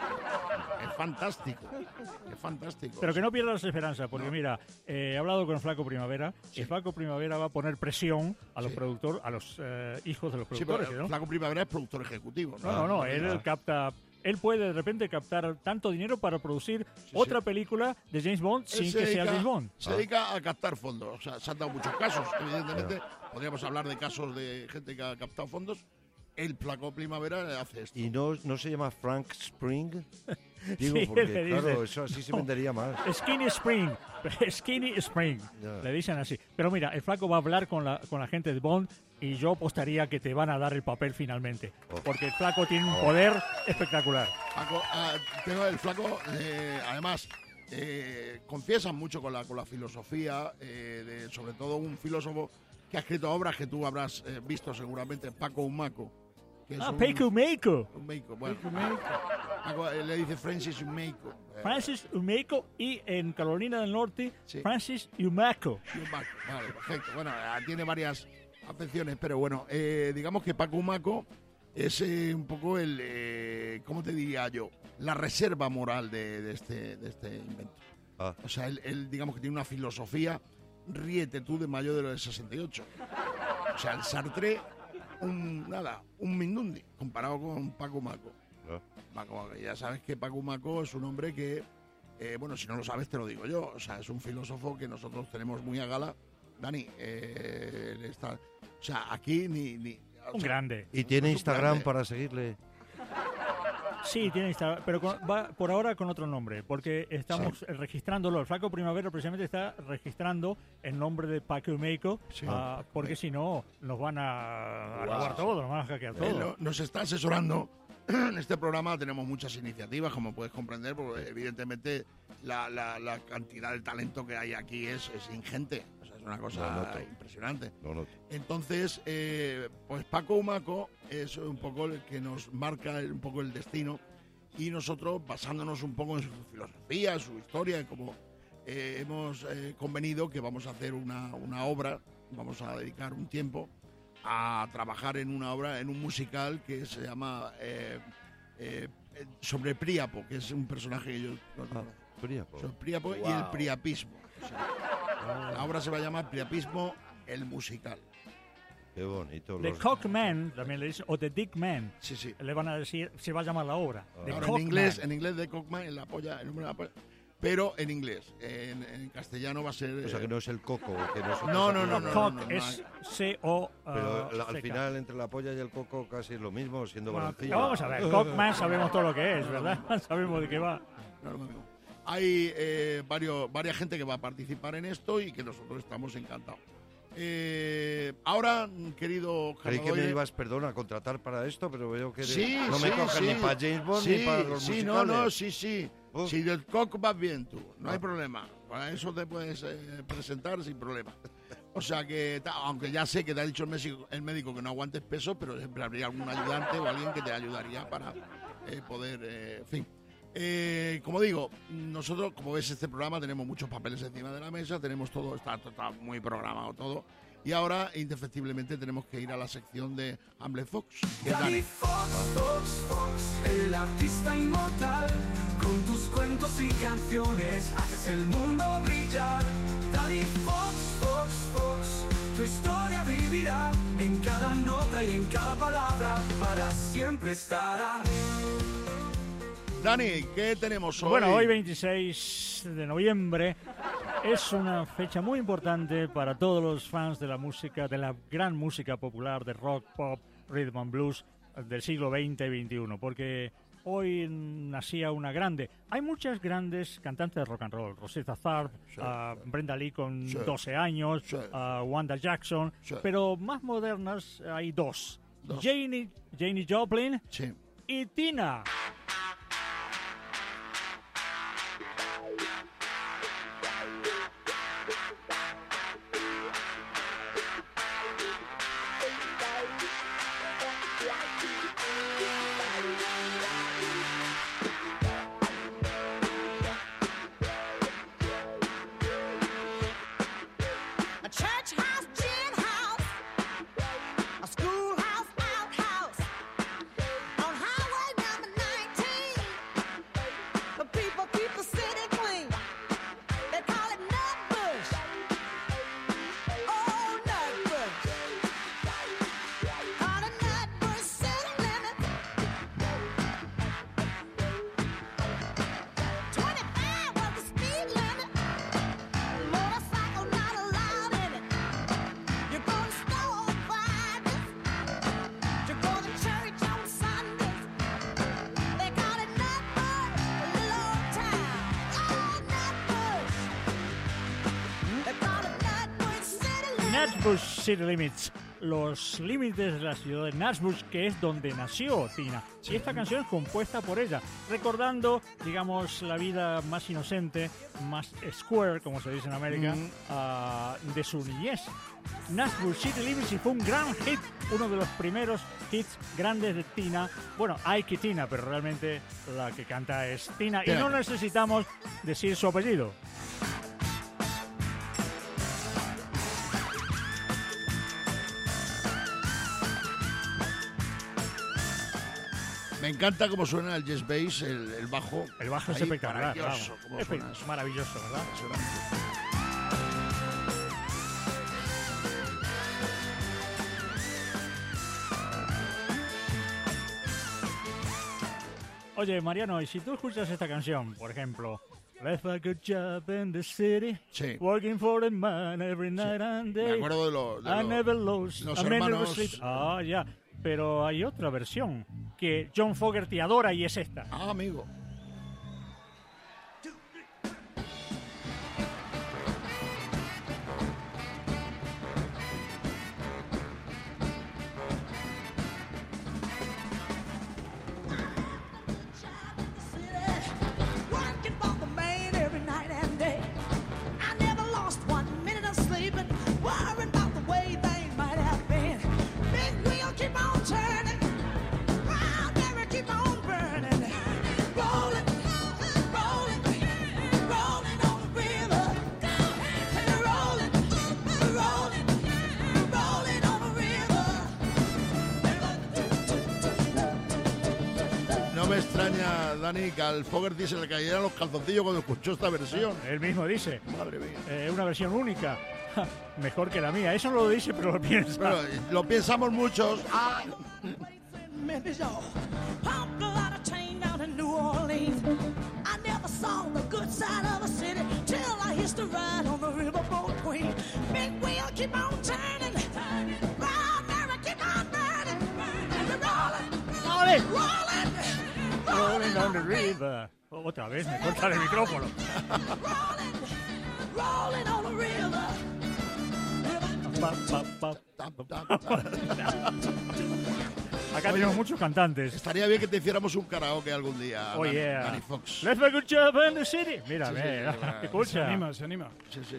Speaker 1: Es fantástico, es fantástico.
Speaker 4: Pero que no pierdas las esperanzas, porque
Speaker 1: No.
Speaker 4: mira, eh, he hablado con el Flaco Primavera, y el Flaco Primavera va a poner presión a los
Speaker 1: Sí.
Speaker 4: productores, a los eh, hijos de los
Speaker 1: Sí,
Speaker 4: productores,
Speaker 1: pero
Speaker 4: ¿no?
Speaker 1: Flaco Primavera es productor ejecutivo.
Speaker 4: No, no, no, él
Speaker 1: Ah.
Speaker 4: capta, él puede de repente captar tanto dinero para producir otra película de James Bond
Speaker 1: Él
Speaker 4: sin
Speaker 1: se
Speaker 4: que sea
Speaker 1: dedica-
Speaker 4: James Bond.
Speaker 1: Se dedica a captar fondos. O sea, se han dado muchos casos. Evidentemente, podríamos hablar de casos de gente que ha captado fondos. El Flaco Primavera hace esto.
Speaker 8: ¿Y no, no se llama Frank Spring? Digo,
Speaker 4: Sí,
Speaker 8: porque
Speaker 4: le
Speaker 8: claro,
Speaker 4: dicen.
Speaker 8: eso así se
Speaker 4: No.
Speaker 8: vendería más.
Speaker 4: Skinny Spring, Skinny Spring,
Speaker 8: Ya.
Speaker 4: le dicen así. Pero mira, el Flaco va a hablar con la, con la gente de Bond y yo apostaría que te van a dar el papel finalmente.
Speaker 8: Oh.
Speaker 4: Porque el Flaco tiene un
Speaker 8: Oh.
Speaker 4: poder espectacular.
Speaker 1: Flaco, ah, tengo el Flaco, eh, además, eh, confiesan mucho con la, con la filosofía, eh, de, sobre todo un filósofo que ha escrito obras que tú habrás eh, visto seguramente, Paco Umaco. Que es
Speaker 4: Ah,
Speaker 1: un-
Speaker 4: Paco Umeiko.
Speaker 1: Umeiko, bueno. Paco, eh, le dice Francis Umeiko. Eh,
Speaker 4: Francis Umeiko y en Carolina del Norte,
Speaker 1: Sí.
Speaker 4: Francis Umaco.
Speaker 1: Umaco, vale, perfecto. Bueno, eh, tiene varias acepciones, pero bueno, eh, digamos que Paco Umaco es eh, un poco el, eh, ¿cómo te diría yo? La reserva moral de, de este, de este invento.
Speaker 8: Ah.
Speaker 1: O sea, él, él, digamos que tiene una filosofía, ríete tú de mayo de los sesenta y ocho. O sea, el Sartre, un, nada, un mindundi, comparado con Paco Umaco.
Speaker 8: Ah.
Speaker 1: Paco Umaco. Ya sabes que Paco Umaco es un hombre que, eh, bueno, si no lo sabes te lo digo yo, o sea, es un filósofo que nosotros tenemos muy a gala. Dani, eh, él está, o sea, aquí ni... ni o
Speaker 4: Un
Speaker 1: sea,
Speaker 4: grande.
Speaker 8: ¿Y tiene
Speaker 1: un
Speaker 8: Instagram
Speaker 1: grande.
Speaker 8: para seguirle?
Speaker 4: Sí, tiene Instagram, pero con- va por ahora con otro nombre, porque estamos
Speaker 1: Sí.
Speaker 4: eh, registrándolo. El Flaco Primavera precisamente está registrando el nombre de Paco Umeiko,
Speaker 1: Sí.
Speaker 4: ah, porque si no nos van a, a
Speaker 8: Wow.
Speaker 4: robar todo, nos van a hackear
Speaker 1: Él
Speaker 4: todo.
Speaker 1: no- nos está asesorando. En este programa tenemos muchas iniciativas, como puedes comprender, porque evidentemente la, la- la cantidad de talento que hay aquí es, es ingente. O sea, es una cosa
Speaker 8: Lo noto.
Speaker 1: impresionante.
Speaker 8: No, no.
Speaker 1: Entonces, eh, pues Paco Umaco es un poco el que nos marca un poco el destino y nosotros, basándonos un poco en su filosofía, en su historia, en cómo eh, hemos eh, convenido que vamos a hacer una, una obra, vamos a dedicar un tiempo a trabajar en una obra, en un musical que se llama eh, eh, sobre Príapo, que es un personaje que yo no
Speaker 8: Ah,
Speaker 1: conozco.
Speaker 8: Príapo.
Speaker 1: Sobre Príapo y el priapismo. O sea, la obra se va a llamar Priapismo, el musical.
Speaker 8: Qué bonito.
Speaker 4: The
Speaker 8: los-
Speaker 4: Cockman, también le dicen, o The Dickman,
Speaker 1: Sí, sí.
Speaker 4: le van a decir, se va a llamar la obra. The
Speaker 1: Ahora, en
Speaker 4: Cockman.
Speaker 1: inglés, en inglés de Cockman, en la polla, el número de la polla, pero en inglés. En, en castellano va a ser...
Speaker 8: O sea, que no es el coco. Que no, es
Speaker 1: No, no, no, no,
Speaker 4: Cock
Speaker 1: no, no,
Speaker 4: es C O
Speaker 8: Pero
Speaker 4: uh,
Speaker 8: la- al
Speaker 4: C K.
Speaker 8: final, entre la polla y el coco, casi es lo mismo, siendo
Speaker 4: Bueno,
Speaker 8: baloncillo.
Speaker 4: vamos a ver, Cockman sabemos todo lo que es, ¿verdad? Sabemos de qué va.
Speaker 1: no, no, no. Hay eh, varios, varias gente que va a participar en esto y que nosotros estamos encantados. Eh, ahora, querido
Speaker 8: Creí que me
Speaker 1: Carladoide-
Speaker 8: ibas, perdón, a contratar para esto, pero veo que
Speaker 1: Sí,
Speaker 8: no me
Speaker 1: sí,
Speaker 8: coges
Speaker 1: sí.
Speaker 8: ni para James Bond
Speaker 1: sí,
Speaker 8: ni para los
Speaker 1: sí,
Speaker 8: musicales.
Speaker 1: no, no, sí, sí.
Speaker 8: Uf.
Speaker 1: Si del coco vas bien tú, no hay
Speaker 8: Ah.
Speaker 1: problema. Para eso te puedes eh, presentar sin problema. O sea que, ta- aunque ya sé que te ha dicho el médico, el médico que no aguantes peso, pero siempre habría algún ayudante o alguien que te ayudaría para eh, poder, eh, en fin. Eh, como digo, nosotros, como ves, este programa tenemos muchos papeles encima de la mesa, tenemos todo, está, está muy programado todo. Y ahora, indefectiblemente, tenemos que ir a la sección de Hamlet Fox. Que es Dani.
Speaker 9: Danny Fox, Fox, Fox, el artista inmortal. Con tus cuentos y canciones haces el mundo brillar. Danny Fox, Fox, Fox, tu historia vivirá en cada nota y en cada palabra, para siempre estará.
Speaker 1: Dani, ¿qué tenemos hoy?
Speaker 4: Bueno, hoy veintiséis de noviembre es una fecha muy importante para todos los fans de la música, de la gran música popular, de rock, pop, rhythm and blues del siglo veinte y veintiuno, porque hoy nacía una grande. Hay muchas grandes cantantes de rock and roll. Rosetta Tharpe,
Speaker 1: Sí,
Speaker 4: uh,
Speaker 1: sí.
Speaker 4: Brenda Lee con
Speaker 1: Sí.
Speaker 4: doce años,
Speaker 1: Sí.
Speaker 4: uh, Wanda Jackson,
Speaker 1: Sí.
Speaker 4: pero más modernas hay dos.
Speaker 1: Dos.
Speaker 4: Janie, Janie Joplin
Speaker 1: Sí.
Speaker 4: y Tina.
Speaker 11: A church house, gin house, a schoolhouse, outhouse, on highway number nineteen. The people keep the city clean. They call it Nutbush. Oh, Nutbush. Call it Nutbush city limits. twenty-five was the speed limit. Motorcycle not allowed in it. You go to store on Fridays. You go to church on Sundays. They call it Nutbush, a little old town. Oh, Nutbush. They call it Nutbush City Limits.
Speaker 4: Nutbush City Limits. los límites de la ciudad de Nashville, que es donde nació Tina. Y esta canción es compuesta por ella, recordando, digamos, la vida más inocente, más square, como se dice en América,
Speaker 1: Mm.
Speaker 4: uh, de su niñez. Nashville City Limits, y fue un gran hit, uno de los primeros hits grandes de Tina. Bueno, hay que Tina, pero realmente la que canta es Tina, y
Speaker 1: Tina.
Speaker 4: no necesitamos decir su apellido.
Speaker 1: Me encanta cómo suena el jazz bass, el, el bajo.
Speaker 4: El bajo es
Speaker 1: Ahí,
Speaker 4: espectacular.
Speaker 1: maravilloso,
Speaker 4: claro.
Speaker 1: cómo
Speaker 4: Es
Speaker 1: suena eso.
Speaker 4: maravilloso, ¿verdad? Oye, Mariano, y si tú escuchas esta canción, por ejemplo, Left a good job in the city,
Speaker 1: Sí.
Speaker 4: working for the man every night and day.
Speaker 1: Me acuerdo de los- de
Speaker 4: I
Speaker 1: los-
Speaker 4: never lost
Speaker 1: los
Speaker 4: a minute of
Speaker 1: hermanos-
Speaker 4: sleep. Ah, ya. Pero hay otra versión que John Fogerty adora y es esta.
Speaker 1: Ah, amigo.
Speaker 11: Working for the man every night and day. I never lost one minute of sleeping, worrying about the way things might have been. Big wheel keep on turning, round there keep on burning, rolling, rolling, rolling on the river, rolling, rolling, rolling on the river.
Speaker 1: No me extraña, Dani, que al Fogerty se le cayeran los calzoncillos cuando escuchó esta versión.
Speaker 4: Él mismo dice.
Speaker 1: Madre mía.
Speaker 4: Es una versión única. Ja, mejor que la mía. Eso no lo dice, pero lo piensa.
Speaker 1: Pero lo pensamos muchos. Ah,
Speaker 11: Memphis, y'all. Pumped a lot of chain down in New Orleans. I never saw the good side of the city till I hitched a ride on the riverboat queen. Big wheel keep on turning, round there keep on burning, and we're rolling,
Speaker 4: Rolling.
Speaker 11: rolling,
Speaker 4: Rolling on the river. Otra vez me corta el micrófono.
Speaker 11: rolling on the river.
Speaker 4: Pa, pa, pa,
Speaker 1: tap,
Speaker 4: pa,
Speaker 1: tap,
Speaker 4: pa.
Speaker 1: tap.
Speaker 4: Acá tenemos muchos cantantes.
Speaker 1: Estaría bien que te hiciéramos un karaoke algún día,
Speaker 4: Oh,
Speaker 1: Dani,
Speaker 4: yeah.
Speaker 1: Dani Fox.
Speaker 4: Let's make a job in the city. Mira,
Speaker 1: Sí, sí,
Speaker 4: mira,
Speaker 1: sí, bueno.
Speaker 2: Se
Speaker 4: escucha.
Speaker 2: anima, se anima.
Speaker 1: Sí, sí.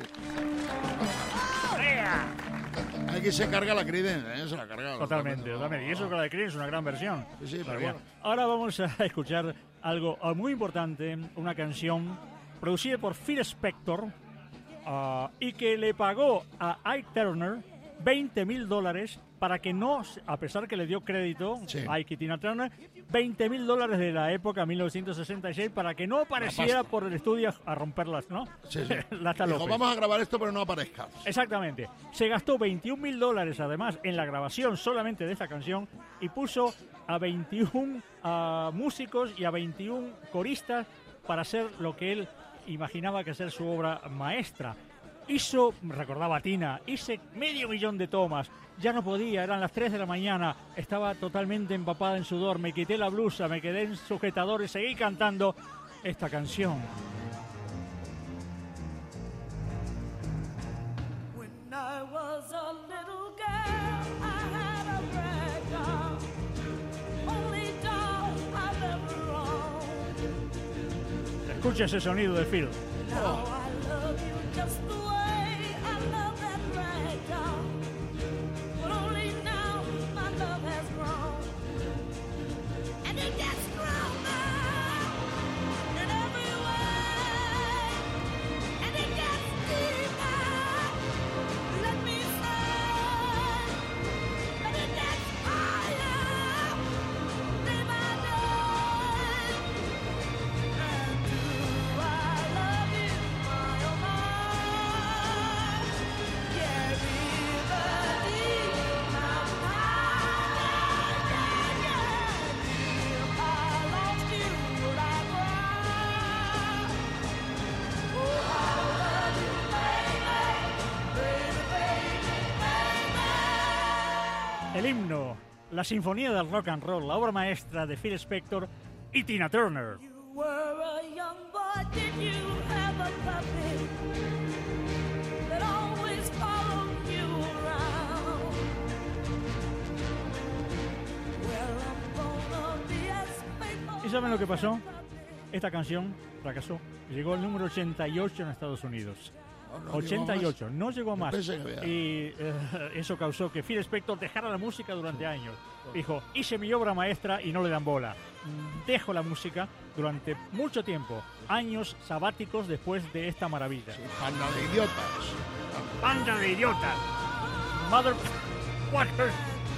Speaker 1: Hay que se carga la Creedence, ¿eh? Se la carga.
Speaker 4: Totalmente, totalmente. Y eso que la de Creed es una gran versión.
Speaker 1: Sí, sí, pero
Speaker 4: Todavía.
Speaker 1: bueno.
Speaker 4: Ahora vamos a escuchar algo ah, muy importante, una canción producida por Phil Spector ah, y que le pagó a Ike Turner veinte mil dólares para que no, a pesar que le dio crédito
Speaker 1: Sí.
Speaker 4: a Ike y Tina Turner, veinte mil dólares de la época mil novecientos sesenta y seis para que no apareciera
Speaker 1: pasta.
Speaker 4: por el estudio a romperlas, ¿no?
Speaker 1: Sí, sí.
Speaker 4: La
Speaker 1: Dijo,
Speaker 4: López.
Speaker 1: vamos a grabar esto, pero no aparezca.
Speaker 4: Exactamente. Se gastó veintiún mil dólares además en la grabación solamente de esta canción y puso a veintiún ah, músicos y a veintiún coristas para hacer lo que él imaginaba que ser su obra maestra. Hizo, recordaba a Tina, hice medio millón de tomas, ya no podía, eran las tres de la mañana, estaba totalmente empapada en sudor, me quité la blusa, me quedé en sujetador y seguí cantando esta canción.
Speaker 11: When I was a little girl, I had a rag doll, only doll I've ever owned.
Speaker 4: Escucha ese sonido de Phil.
Speaker 11: Now I love you just the way I love that rag doll, but only now my love has grown, and it gets stronger in every way, and it gets deeper. Let me say, and it gets higher day by day. And do I love you, my oh my? Yeah, river deep, my mind, yeah, yeah. If I lost you, would I cry? Oh, I love you, baby, baby, baby, baby.
Speaker 4: El himno, la sinfonía del rock and roll, la obra maestra de Phil Spector y Tina Turner.
Speaker 11: You were a young boy, did you have a puppy that always followed you around?
Speaker 4: saben lo que pasó? Esta canción fracasó. Llegó al número ochenta y ocho en Estados Unidos.
Speaker 1: No, no
Speaker 4: ochenta y
Speaker 1: llegó
Speaker 4: ocho, no llegó más.
Speaker 1: pensé que había-
Speaker 4: Y eh, eso causó que Phil Spector dejara la música durante años. Dijo, hice mi obra maestra y no le dan bola. Dejo la música durante mucho tiempo. Años sabáticos después de esta maravilla.
Speaker 1: Banda de idiotas.
Speaker 4: ¡Banda de idiotas! Mother... Fuckers.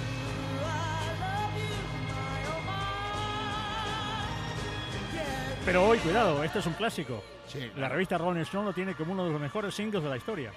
Speaker 4: Pero hoy, cuidado, esto es un clásico.
Speaker 1: Sí,
Speaker 4: La
Speaker 1: claro.
Speaker 4: revista Rolling Stone lo tiene como uno de los mejores singles de la historia.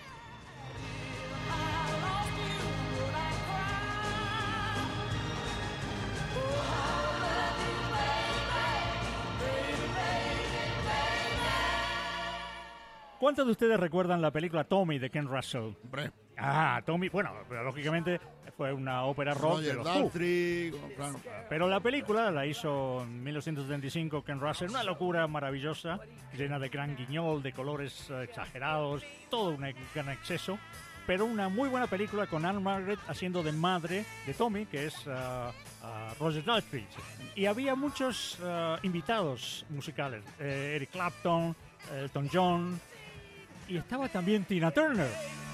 Speaker 4: ¿Cuántos de ustedes recuerdan la película Tommy de Ken Russell?
Speaker 1: Hombre,
Speaker 4: Ah, Tommy, bueno, pero lógicamente fue una ópera rock de
Speaker 1: Roger
Speaker 4: los Who.
Speaker 1: Daltrey, con- claro.
Speaker 4: Pero la película la hizo en mil novecientos setenta y cinco Ken Russell, una locura maravillosa, llena de gran guiñol, de colores eh, exagerados, todo un gran exceso, pero una muy buena película con Anne Margaret haciendo de madre de Tommy, que es ah, ah, Roger Daltrey. Y había muchos ah, invitados musicales, eh, Eric Clapton, Elton John, y estaba también Tina Turner.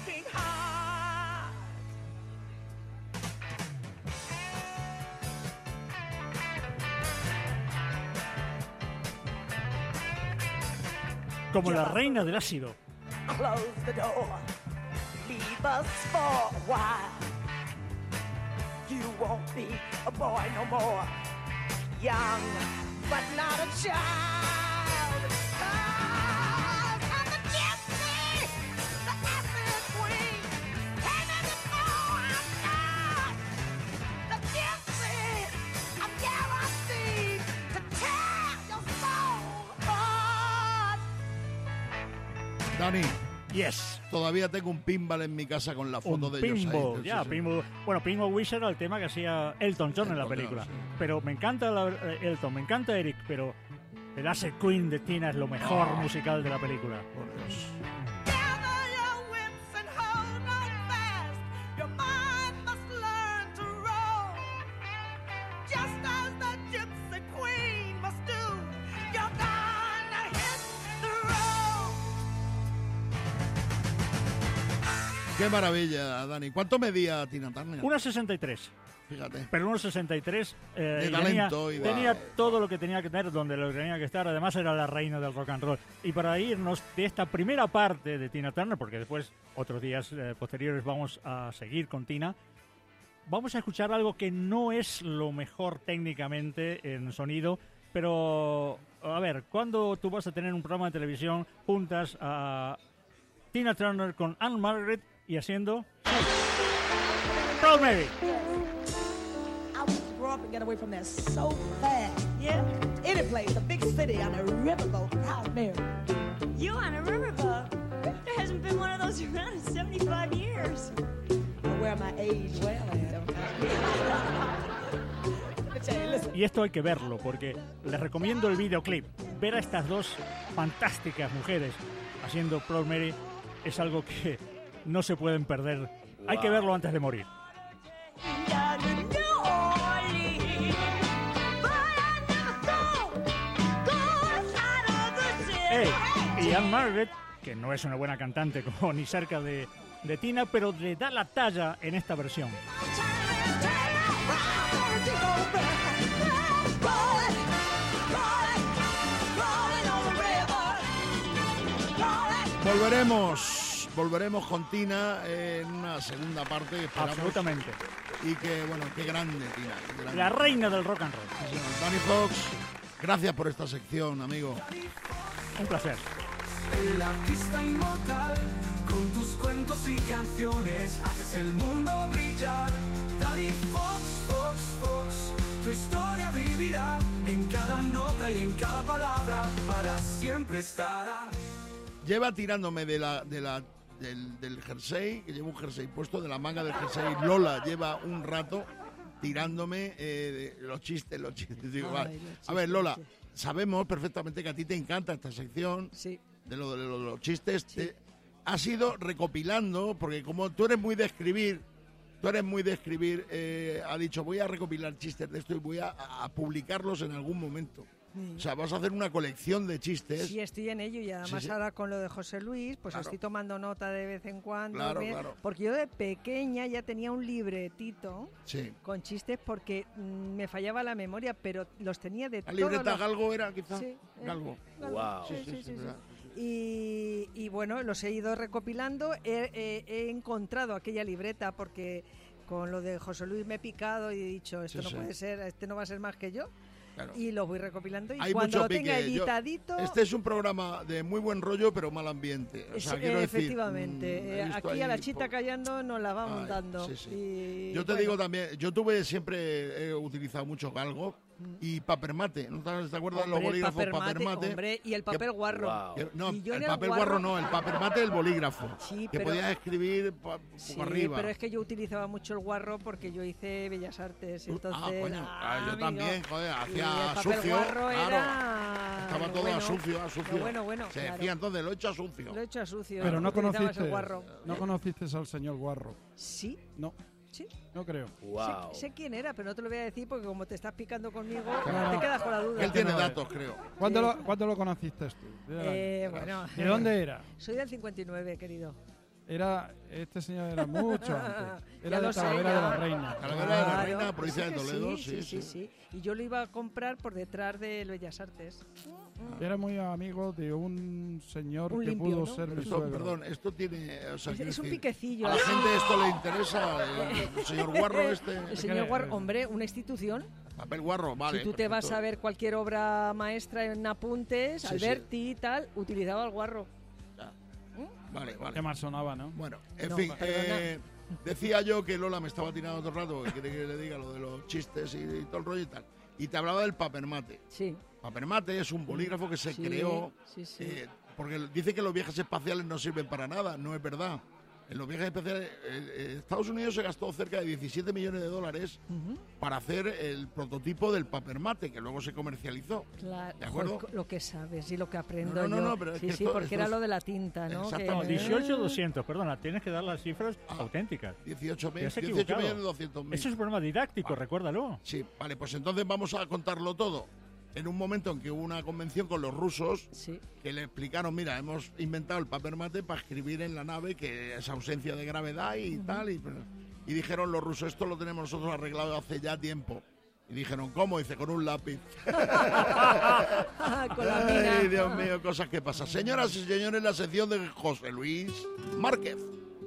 Speaker 4: Como la reina del ácido.
Speaker 11: Close the door. Leave us for a while. You won't be a boy no more. Young, but not a child. 'Cause I'm the gypsy, the acid queen. Came in to know I'm not the gypsy. I'm guaranteed to tear your soul apart.
Speaker 1: Dani,
Speaker 4: Yes.
Speaker 1: todavía tengo un pinball en mi casa con la foto
Speaker 4: Un
Speaker 1: de ellos
Speaker 4: pinball,
Speaker 1: ahí.
Speaker 4: ya,
Speaker 1: Sí, sí.
Speaker 4: pinball. Bueno, Pinball Wish era el tema que hacía Elton John en la
Speaker 1: Elton
Speaker 4: película.
Speaker 1: John, sí.
Speaker 4: Pero me encanta la- eh, Elton, me encanta Eric, pero el Acid Queen de Tina es lo mejor
Speaker 1: Ah.
Speaker 4: musical de la película.
Speaker 1: Por Dios.
Speaker 11: Gather your wits and hold on fast. Your mind must learn to roll. Just as the gypsy queen must do. You're gonna hit the road.
Speaker 1: Qué maravilla, Dani. ¿Cuánto medía Tina Turner?
Speaker 4: uno sesenta y tres.
Speaker 1: Fíjate.
Speaker 4: Pero uno sesenta y tres eh,
Speaker 1: De
Speaker 4: y
Speaker 1: talento
Speaker 4: tenía,
Speaker 1: y de-
Speaker 4: tenía todo lo que tenía que tener, donde lo que tenía que estar. Además era la reina del rock and roll. Y para irnos de esta primera parte de Tina Turner, porque después, otros días eh, posteriores, vamos a seguir con Tina, vamos a escuchar algo que no es lo mejor técnicamente en sonido, pero a ver, ¿cuándo tú vas a tener un programa de televisión juntas a Tina Turner con Anne Margaret y haciendo Proud Mary?
Speaker 12: I want to grow up and get away from there so fast. Yeah? Any place, a big city on a riverboat, Proud Mary.
Speaker 3: You on a riverboat? There hasn't been one of those around in seventy-five years.
Speaker 12: I wear my age well, don't I? But tell you, listen,
Speaker 4: Y esto hay que verlo, porque les recomiendo el videoclip. Ver a estas dos fantásticas mujeres haciendo Proud Mary es algo que no se pueden perder. Hay que verlo antes de morir.
Speaker 3: Down to New Orleans, but I never thought going out of the city.
Speaker 4: Ey, y Anne Margaret, que no es una buena cantante como ni cerca de, de Tina, pero le da la talla en esta versión.
Speaker 1: Volveremos, volveremos con Tina en una segunda parte. que esperamos.
Speaker 4: Absolutamente.
Speaker 1: Y que, bueno, qué grande Tina. qué grande.
Speaker 4: La reina del rock and roll.
Speaker 1: Sí, señor. Danny Fox, gracias por esta sección, amigo.
Speaker 4: Un placer.
Speaker 9: El artista inmortal, con tus cuentos y canciones, haces el mundo brillar. Daddy Fox, Fox, Fox, tu historia vivirá en cada nota y en cada palabra, para siempre estará.
Speaker 1: Lleva tirándome de la, de la, del, del jersey, que llevo un jersey puesto, de la manga del jersey. Lola lleva un rato tirándome eh, de los chistes, los chistes. Digo,
Speaker 6: Ay,
Speaker 1: vale.
Speaker 6: los chistes,
Speaker 1: A ver, Lola,
Speaker 6: sí.
Speaker 1: sabemos perfectamente que a ti te encanta esta sección
Speaker 6: Sí.
Speaker 1: de, lo, de, lo- de los chistes. Te- has ido recopilando, porque como tú eres muy de escribir, tú eres muy de escribir, eh, ha dicho, voy a recopilar chistes de esto y voy a, a publicarlos en algún momento. O sea, vas a hacer una colección de chistes.
Speaker 6: Sí, estoy en ello y además
Speaker 1: Sí, sí.
Speaker 6: ahora con lo de José Luis, pues
Speaker 1: Claro.
Speaker 6: estoy tomando nota de vez en cuando.
Speaker 1: Claro,
Speaker 6: bien,
Speaker 1: claro.
Speaker 6: Porque yo de pequeña ya tenía un libretito
Speaker 1: Sí.
Speaker 6: con chistes porque mm, me fallaba la memoria, pero los tenía de
Speaker 1: ¿La
Speaker 6: todos
Speaker 1: libreta
Speaker 6: los-
Speaker 1: Galgo era quizá?
Speaker 6: Sí, eh,
Speaker 1: Galgo.
Speaker 6: Galgo.
Speaker 7: Guau.
Speaker 6: Sí,
Speaker 1: Sí,
Speaker 6: sí,
Speaker 1: sí,
Speaker 6: sí,
Speaker 1: sí,
Speaker 6: sí.
Speaker 1: verdad.
Speaker 6: Y, y bueno, los he ido recopilando. He, he- he encontrado aquella libreta porque con lo de José Luis me he picado y he dicho, esto
Speaker 1: Sí,
Speaker 6: no
Speaker 1: sí.
Speaker 6: puede ser, este no va a ser más que yo.
Speaker 1: Claro.
Speaker 6: Y los voy recopilando y
Speaker 1: Hay
Speaker 6: cuando
Speaker 1: mucho
Speaker 6: lo tenga
Speaker 1: pique. Yo-
Speaker 6: editadito...
Speaker 1: este es un programa de muy buen rollo, pero mal ambiente. O sea,
Speaker 6: Es-
Speaker 1: quiero decir,
Speaker 6: efectivamente,
Speaker 1: mm, he
Speaker 6: eh,
Speaker 1: visto
Speaker 6: aquí a la
Speaker 1: ahí
Speaker 6: chita
Speaker 1: po-
Speaker 6: callando nos la vamos
Speaker 1: Ay,
Speaker 6: dando.
Speaker 1: sí, sí.
Speaker 6: Y,
Speaker 1: Yo te
Speaker 6: bueno,
Speaker 1: digo también, yo tuve siempre, he utilizado mucho Galgo y Papermate. ¿No te te acuerdas de los
Speaker 6: hombre, el
Speaker 1: bolígrafos
Speaker 6: papermate,
Speaker 1: Papermate?
Speaker 6: hombre, y el papel guarro.
Speaker 7: Guau.
Speaker 1: Que- no,
Speaker 6: Y yo
Speaker 1: el
Speaker 6: en el
Speaker 1: papel guarro, no, el Papermate el bolígrafo.
Speaker 6: Sí,
Speaker 1: que
Speaker 6: pero-
Speaker 1: podías escribir pa- poco
Speaker 6: Sí,
Speaker 1: arriba.
Speaker 6: pero es que yo utilizaba mucho el guarro porque yo hice Bellas Artes, entonces...
Speaker 1: ah, coño, ah, yo
Speaker 6: amigo,
Speaker 1: también, joder,
Speaker 6: y
Speaker 1: hacía
Speaker 6: el papel
Speaker 1: sucio,
Speaker 6: guarro
Speaker 1: claro.
Speaker 6: era...
Speaker 1: Estaba
Speaker 6: lo
Speaker 1: todo
Speaker 6: bueno,
Speaker 1: a sucio, a sucio.
Speaker 6: lo bueno, bueno,
Speaker 1: Se
Speaker 6: claro.
Speaker 1: decía entonces, lo he hecho a sucio.
Speaker 6: Lo he hecho a sucio.
Speaker 2: Pero no
Speaker 6: utilizabas
Speaker 2: conociste,
Speaker 6: el guarro.
Speaker 2: no conociste al señor Guarro.
Speaker 6: Sí,
Speaker 2: No,
Speaker 6: sí.
Speaker 2: no creo.
Speaker 7: Wow.
Speaker 6: Sé, sé quién era, pero no te lo voy a decir porque como te estás picando conmigo,
Speaker 2: Claro.
Speaker 6: te quedas con la duda.
Speaker 1: Él tiene
Speaker 2: no,
Speaker 1: datos, creo.
Speaker 2: ¿Cuándo,
Speaker 6: Sí.
Speaker 2: lo, ¿Cuándo lo conociste tú? ¿De,
Speaker 6: Eh, bueno,
Speaker 2: ¿De dónde era?
Speaker 6: soy del cincuenta y nueve, querido.
Speaker 2: Era, este señor era mucho antes.
Speaker 6: Ya
Speaker 2: Era
Speaker 6: lo
Speaker 2: de
Speaker 6: sé,
Speaker 2: Talavera de
Speaker 6: ya.
Speaker 2: la Reina.
Speaker 1: Talavera de la
Speaker 6: Claro,
Speaker 1: Reina, provincia
Speaker 6: sí
Speaker 1: de
Speaker 6: que
Speaker 1: Toledo,
Speaker 6: sí,
Speaker 1: sí,
Speaker 6: sí, sí. Y yo lo iba a comprar por detrás del Bellas Artes.
Speaker 2: Era muy amigo de un señor
Speaker 6: Un
Speaker 2: que
Speaker 6: limpio,
Speaker 2: pudo
Speaker 6: ¿no?
Speaker 2: ser mi
Speaker 1: Esto,
Speaker 2: suegro.
Speaker 1: perdón, esto tiene... O sea,
Speaker 6: Es,
Speaker 1: quiero
Speaker 6: es un
Speaker 1: decir,
Speaker 6: piquecillo.
Speaker 1: ¿a la
Speaker 6: así.
Speaker 1: gente esto le interesa? El, el señor Guarro este...
Speaker 6: El señor Guarro, hombre, una institución.
Speaker 1: Papel Guarro, vale.
Speaker 6: si tú te vas
Speaker 1: perfecto.
Speaker 6: a ver cualquier obra maestra en apuntes,
Speaker 1: Sí,
Speaker 6: Alberti y tal, utilizaba el guarro.
Speaker 1: Vale, vale.
Speaker 2: Que más sonaba, ¿no?
Speaker 1: Bueno, en
Speaker 6: No,
Speaker 1: fin,
Speaker 6: perdona.
Speaker 1: eh, decía yo que Lola me estaba tirando todo el rato, que quiere que le diga lo de los chistes y, y todo el rollo y tal. Y te hablaba del Papermate.
Speaker 6: Sí.
Speaker 1: Papermate es un bolígrafo que se
Speaker 6: Sí,
Speaker 1: creó
Speaker 6: sí, sí.
Speaker 1: eh, porque dice que los viajes espaciales no sirven para nada, no es verdad. En los viajes espaciales, eh, eh, Estados Unidos se gastó cerca de diecisiete millones de dólares
Speaker 6: Ujú.
Speaker 1: para hacer el prototipo del Papermate, que luego se comercializó.
Speaker 6: Claro,
Speaker 1: ¿De acuerdo?
Speaker 6: joder, lo que sabes y lo que aprendo
Speaker 1: No, no,
Speaker 6: yo.
Speaker 1: no, pero es
Speaker 6: sí,
Speaker 1: que
Speaker 6: sí,
Speaker 1: esto-
Speaker 6: porque
Speaker 1: esto
Speaker 6: era
Speaker 1: es-
Speaker 6: lo de la tinta, ¿no?
Speaker 1: Exacto.
Speaker 6: Que-
Speaker 4: No, dieciocho doscientos, perdona, tienes que dar las cifras auténticas.
Speaker 1: dieciocho
Speaker 4: Te has
Speaker 1: dieciocho
Speaker 4: equivocado.
Speaker 1: millones doscientos mil.
Speaker 4: Eso es un programa didáctico, recuérdalo.
Speaker 1: Sí, vale, pues entonces vamos a contarlo todo. En un momento en que hubo una convención con los rusos
Speaker 6: Sí.
Speaker 1: que le explicaron, mira, hemos inventado el Papermate para escribir en la nave que es ausencia de gravedad y tal. Y, y dijeron los rusos, esto lo tenemos nosotros arreglado hace ya tiempo. Y dijeron, ¿cómo? Dice, con un lápiz.
Speaker 6: Con la mina.
Speaker 1: Ay, Dios mío, cosas que pasan. Señoras y señores, la sección de José Luis Márquez.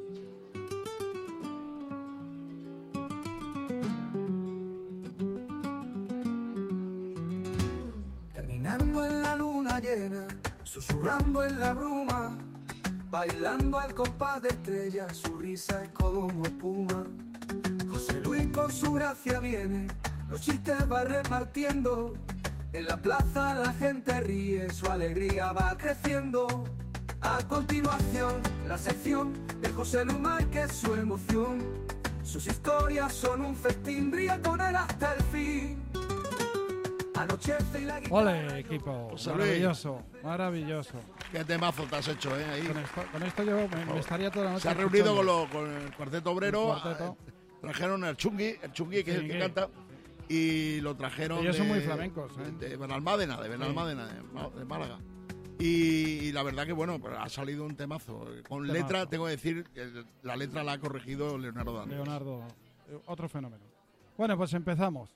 Speaker 9: Caminando en la luna llena, susurrando en la bruma, bailando al compás de estrellas, su risa es como espuma. José Luis con su gracia viene, los chistes va repartiendo. En la plaza la gente ríe, su alegría va creciendo. A continuación, la sección de José Luis Márquez, su emoción. Sus historias son un festín, brilla con él hasta el fin. Anochece y la guitarra...
Speaker 2: Ole, equipo.
Speaker 1: José Luis.
Speaker 2: Maravilloso, maravilloso.
Speaker 1: Qué temazo te has hecho, ¿eh? Ahí.
Speaker 2: Con esto, con esto yo me, me estaría toda la noche
Speaker 1: Se ha reunido con,
Speaker 2: escuchando.
Speaker 1: lo- con el cuarteto obrero.
Speaker 2: El cuarteto.
Speaker 1: eh, Trajeron al Chungui, el Chungui que es el que
Speaker 2: Chungui.
Speaker 1: canta. Y lo trajeron
Speaker 2: Ellos
Speaker 1: de,
Speaker 2: son muy flamencos, ¿eh?
Speaker 1: de Benalmádena, de Benalmádena, de, Ma- de Málaga. Y, y la verdad que, bueno, pues ha salido un temazo. Con
Speaker 2: Temazo.
Speaker 1: letra, tengo que decir, que la letra la ha corregido Leonardo Danés.
Speaker 2: Leonardo, eh, otro fenómeno. Bueno, pues empezamos.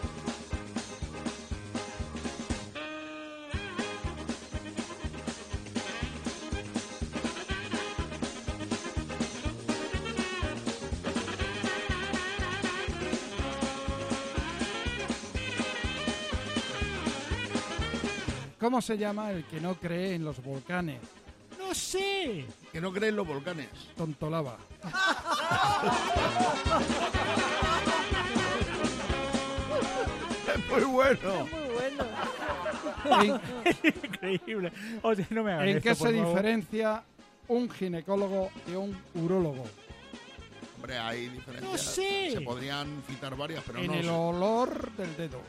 Speaker 2: ¿Cómo se llama el que no cree en los volcanes?
Speaker 4: ¡No sé!
Speaker 1: Que no creen los volcanes.
Speaker 2: Tontolaba.
Speaker 1: Es muy bueno.
Speaker 6: Muy bueno.
Speaker 2: ¿En,
Speaker 4: Increíble. O sea, no me hagan
Speaker 2: en
Speaker 4: esto,
Speaker 2: qué
Speaker 4: por
Speaker 2: se
Speaker 4: favor.
Speaker 2: diferencia un ginecólogo de un urólogo?
Speaker 1: Hombre, hay diferencias.
Speaker 4: No sé.
Speaker 1: Se podrían citar varias, pero
Speaker 2: En
Speaker 1: no.
Speaker 2: el
Speaker 1: sé.
Speaker 2: olor del dedo.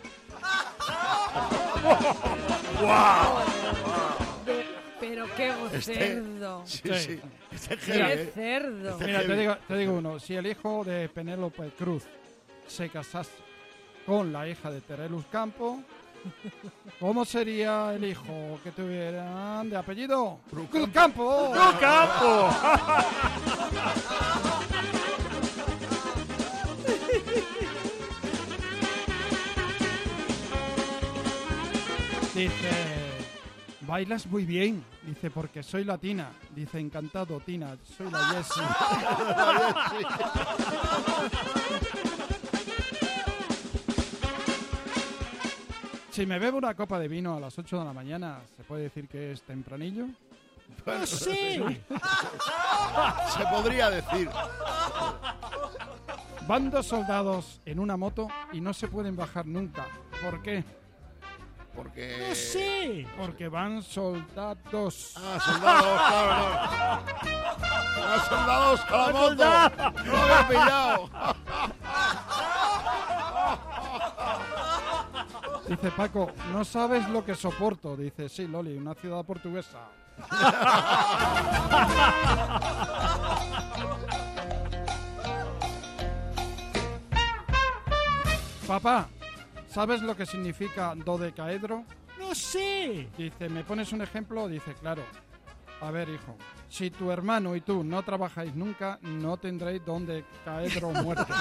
Speaker 6: Pero qué
Speaker 1: Este-
Speaker 6: cerdo.
Speaker 1: Sí,
Speaker 2: Sí.
Speaker 1: sí. Este es
Speaker 6: Qué
Speaker 1: heavy, ¿eh?
Speaker 6: cerdo.
Speaker 1: Este-
Speaker 2: Mira, te
Speaker 1: heavy.
Speaker 2: digo, te digo uno. Si el hijo de Penélope Cruz se casase con la hija de Terelus Campo, ¿Cómo sería el hijo que tuvieran de apellido? ¡Cruzcampo!
Speaker 4: ¡Cruzcampo!
Speaker 2: Dice, bailas muy bien. Dice, porque soy latina. Dice, encantado, Tina. Soy la Jessie. Si me bebo una copa de vino a las ocho de la mañana, ¿se puede decir que es tempranillo?
Speaker 1: Bueno,
Speaker 2: sí.
Speaker 1: Se podría decir.
Speaker 2: Van dos soldados en una moto y no se pueden bajar nunca. ¿Por qué?
Speaker 1: Porque...
Speaker 2: No sé. Porque van soldados.
Speaker 1: Ah, soldados, claro, no. Ah, soldados con la moto. No lo había pillado.
Speaker 2: Dice Paco, no sabes lo que soporto. Dice, sí, Loli, una ciudad portuguesa. Papá, ¿sabes lo que significa dodecaedro?
Speaker 4: No sé.
Speaker 2: Dice, ¿me pones un ejemplo? Dice, claro. A ver, hijo, si tu hermano y tú no trabajáis nunca, no tendréis dodecaedro muerto.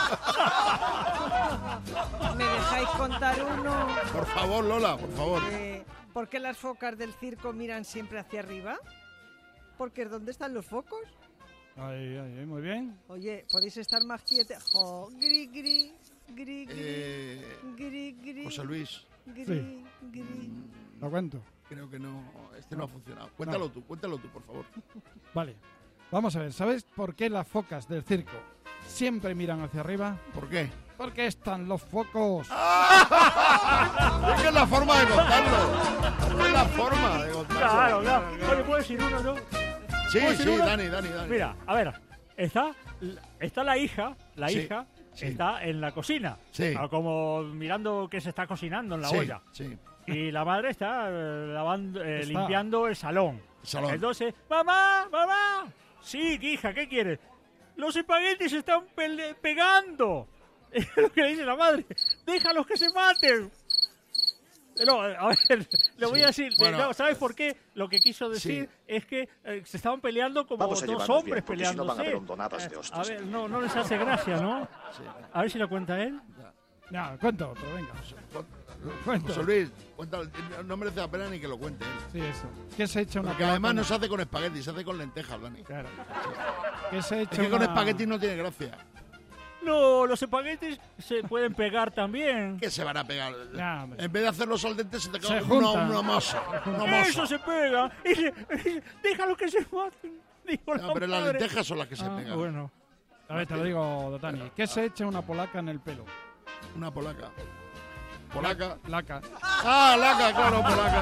Speaker 6: ¿Me dejáis contar uno?
Speaker 1: Por favor, Lola, por favor.
Speaker 6: Eh, ¿Por qué las focas del circo miran siempre hacia arriba? Porque ¿dónde están los focos?
Speaker 2: Ay, ay, ay, muy bien.
Speaker 6: Oye, ¿podéis estar más quietos? Jo, gri, gri, gri, gri,
Speaker 1: Eh,
Speaker 6: gri, gri,
Speaker 1: José Luis.
Speaker 6: gri,
Speaker 2: Sí.
Speaker 6: gri.
Speaker 2: Lo cuento.
Speaker 1: Creo que no, este no ha funcionado. Cuéntalo
Speaker 2: No.
Speaker 1: tú, cuéntalo tú, por favor.
Speaker 2: Vale. Vamos a ver, ¿sabes por qué las focas del circo siempre miran hacia arriba?
Speaker 1: ¿Por qué?
Speaker 2: Porque están los focos.
Speaker 1: Es que es la forma de contarlo. Es la forma de contarlo.
Speaker 4: Claro, claro. Oye, ¿puedo decir uno, no?
Speaker 1: Sí,
Speaker 4: ¿Puedo decir
Speaker 1: sí,
Speaker 4: uno?
Speaker 1: Dani, Dani, Dani.
Speaker 4: Mira, a ver, está, está la hija, la
Speaker 1: Sí,
Speaker 4: hija
Speaker 1: sí.
Speaker 4: está en la cocina,
Speaker 1: Sí.
Speaker 4: ah, como mirando que se está cocinando en la
Speaker 1: Sí,
Speaker 4: olla.
Speaker 1: sí.
Speaker 4: Y la madre está, eh, lavando, eh,
Speaker 2: Está.
Speaker 4: limpiando el salón.
Speaker 1: Salón.
Speaker 4: Entonces, mamá, mamá. Sí, hija, ¿qué quieres? Los espaguetis se están pele- pegando. Es lo que le dice la madre. Déjalos que se maten. No, a ver, le voy
Speaker 1: Sí.
Speaker 4: a decir,
Speaker 1: Bueno,
Speaker 4: no, ¿sabes por qué? Lo que quiso decir
Speaker 1: sí.
Speaker 4: es que eh, se estaban peleando como
Speaker 13: Vamos a
Speaker 4: dos
Speaker 13: llevarnos
Speaker 4: hombres
Speaker 13: bien, porque si no
Speaker 4: peleándose.
Speaker 13: van a haber hondonadas de
Speaker 4: Eh,
Speaker 13: hostias.
Speaker 4: a ver, no, no les hace gracia, ¿no?
Speaker 1: Sí.
Speaker 4: A ver si lo cuenta él.
Speaker 2: Ya, cuento otro, venga. Cuento.
Speaker 1: José Luis, cuéntalo, no merece la pena ni que lo cuente él.
Speaker 2: Sí, eso. ¿Qué se ha hecho una
Speaker 1: Porque además no
Speaker 2: polaca?
Speaker 1: se hace con espagueti, se hace con lentejas, Dani.
Speaker 2: Claro. ¿Qué se ha
Speaker 1: Es
Speaker 2: hecho
Speaker 1: que con
Speaker 2: una-
Speaker 1: espagueti no tiene gracia.
Speaker 4: No, los espaguetis se pueden pegar también.
Speaker 1: ¿Qué se van a pegar?
Speaker 2: Ya, hombre.
Speaker 1: En vez de hacerlos al dente se te
Speaker 2: Se
Speaker 1: cae una,
Speaker 2: juntan.
Speaker 1: una masa. Una masa.
Speaker 4: Eso se pega. Y se- y- déjalo que se maten. Dijo la
Speaker 1: No, pero las
Speaker 4: madre.
Speaker 1: lentejas son las que se
Speaker 2: Ah,
Speaker 1: pegan.
Speaker 4: Bueno,
Speaker 2: A ver, te lo digo, Dani. ¿Qué se echa una polaca en el pelo?
Speaker 1: Una polaca. Polaca.
Speaker 2: Laca.
Speaker 1: Ah, laca, claro, polaca.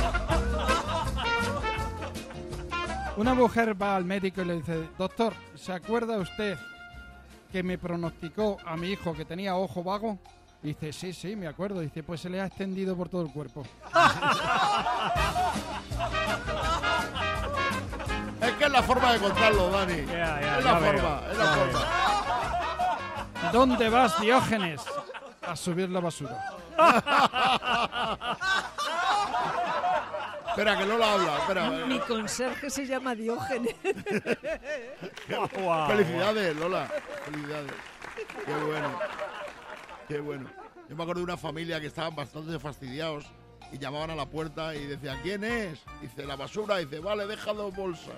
Speaker 2: Una mujer va al médico y le dice, doctor, ¿se acuerda usted que me pronosticó a mi hijo que tenía ojo vago? Y dice, sí, sí, me acuerdo. Dice, pues se le ha extendido por todo el cuerpo.
Speaker 1: Es que es la forma de contarlo, Dani.
Speaker 4: Ya, ya,
Speaker 1: es la
Speaker 4: ya veo.
Speaker 1: forma, es la
Speaker 4: Ya
Speaker 1: forma.
Speaker 2: ¿Dónde vas, Diógenes? A subir la basura.
Speaker 1: Espera, que no lo habla. Espera.
Speaker 6: Mi conserje se llama Diógenes.
Speaker 4: Guau.
Speaker 1: Felicidades, Lola. Felicidades. Qué bueno. Qué bueno. Yo me acuerdo de una familia que estaban bastante fastidiados y llamaban a la puerta y decían, ¿quién es? Dice, la basura. Dice, vale, deja dos bolsas.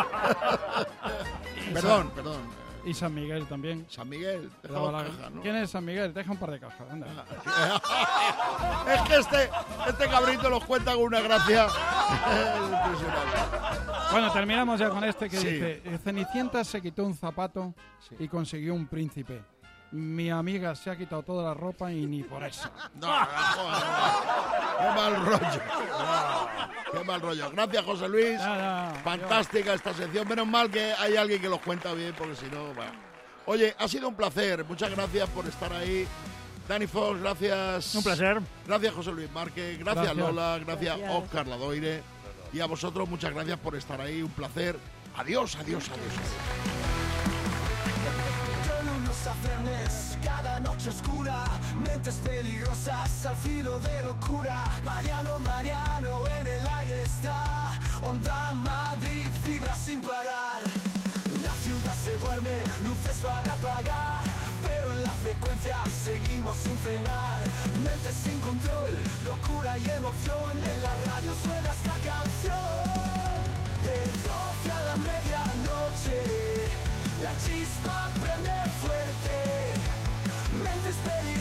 Speaker 1: Perdón, perdón.
Speaker 2: Y San Miguel también.
Speaker 1: San Miguel, deja
Speaker 2: Daba
Speaker 1: dos
Speaker 2: la-
Speaker 1: cajas, ¿no?
Speaker 2: ¿Quién es San Miguel? Deja un par de cajas. Anda.
Speaker 1: Es que este, este cabrito los cuenta con una gracia impresionante.
Speaker 2: Bueno, terminamos ya con este que
Speaker 1: Sí.
Speaker 2: dice, Cenicienta se quitó un zapato y consiguió un príncipe. Mi amiga se ha quitado toda la ropa y ni por eso.
Speaker 1: No, no, joder, no. Qué mal rollo. Qué mal rollo. Gracias, José Luis.
Speaker 2: Nada,
Speaker 1: Fantástica esta sección. Menos mal que hay alguien que los cuenta bien, porque si no, bueno. Oye, ha sido un placer. Muchas gracias por estar ahí. Dani Fox, gracias.
Speaker 4: Un placer.
Speaker 1: Gracias, José Luis Márquez. Gracias,
Speaker 2: Gracias.
Speaker 1: Lola. Gracias,
Speaker 6: Gracias.
Speaker 1: Óscar Ladoire. Y a vosotros, muchas gracias por estar ahí. Un placer. Adiós, adiós, adiós.
Speaker 9: De lunes a viernes, cada noche oscura, me Mentes peligrosas al filo de locura. Mariano, Mariano, en el aire está. Onda Madrid, vibra sin parar. La ciudad se duerme, luces para apagar, pero en la frecuencia seguimos sin frenar. Mentes sin control, locura y emoción. En la radio suena esta canción. De doce a la medianoche, la chispa prende fuerte. Mentes peligrosas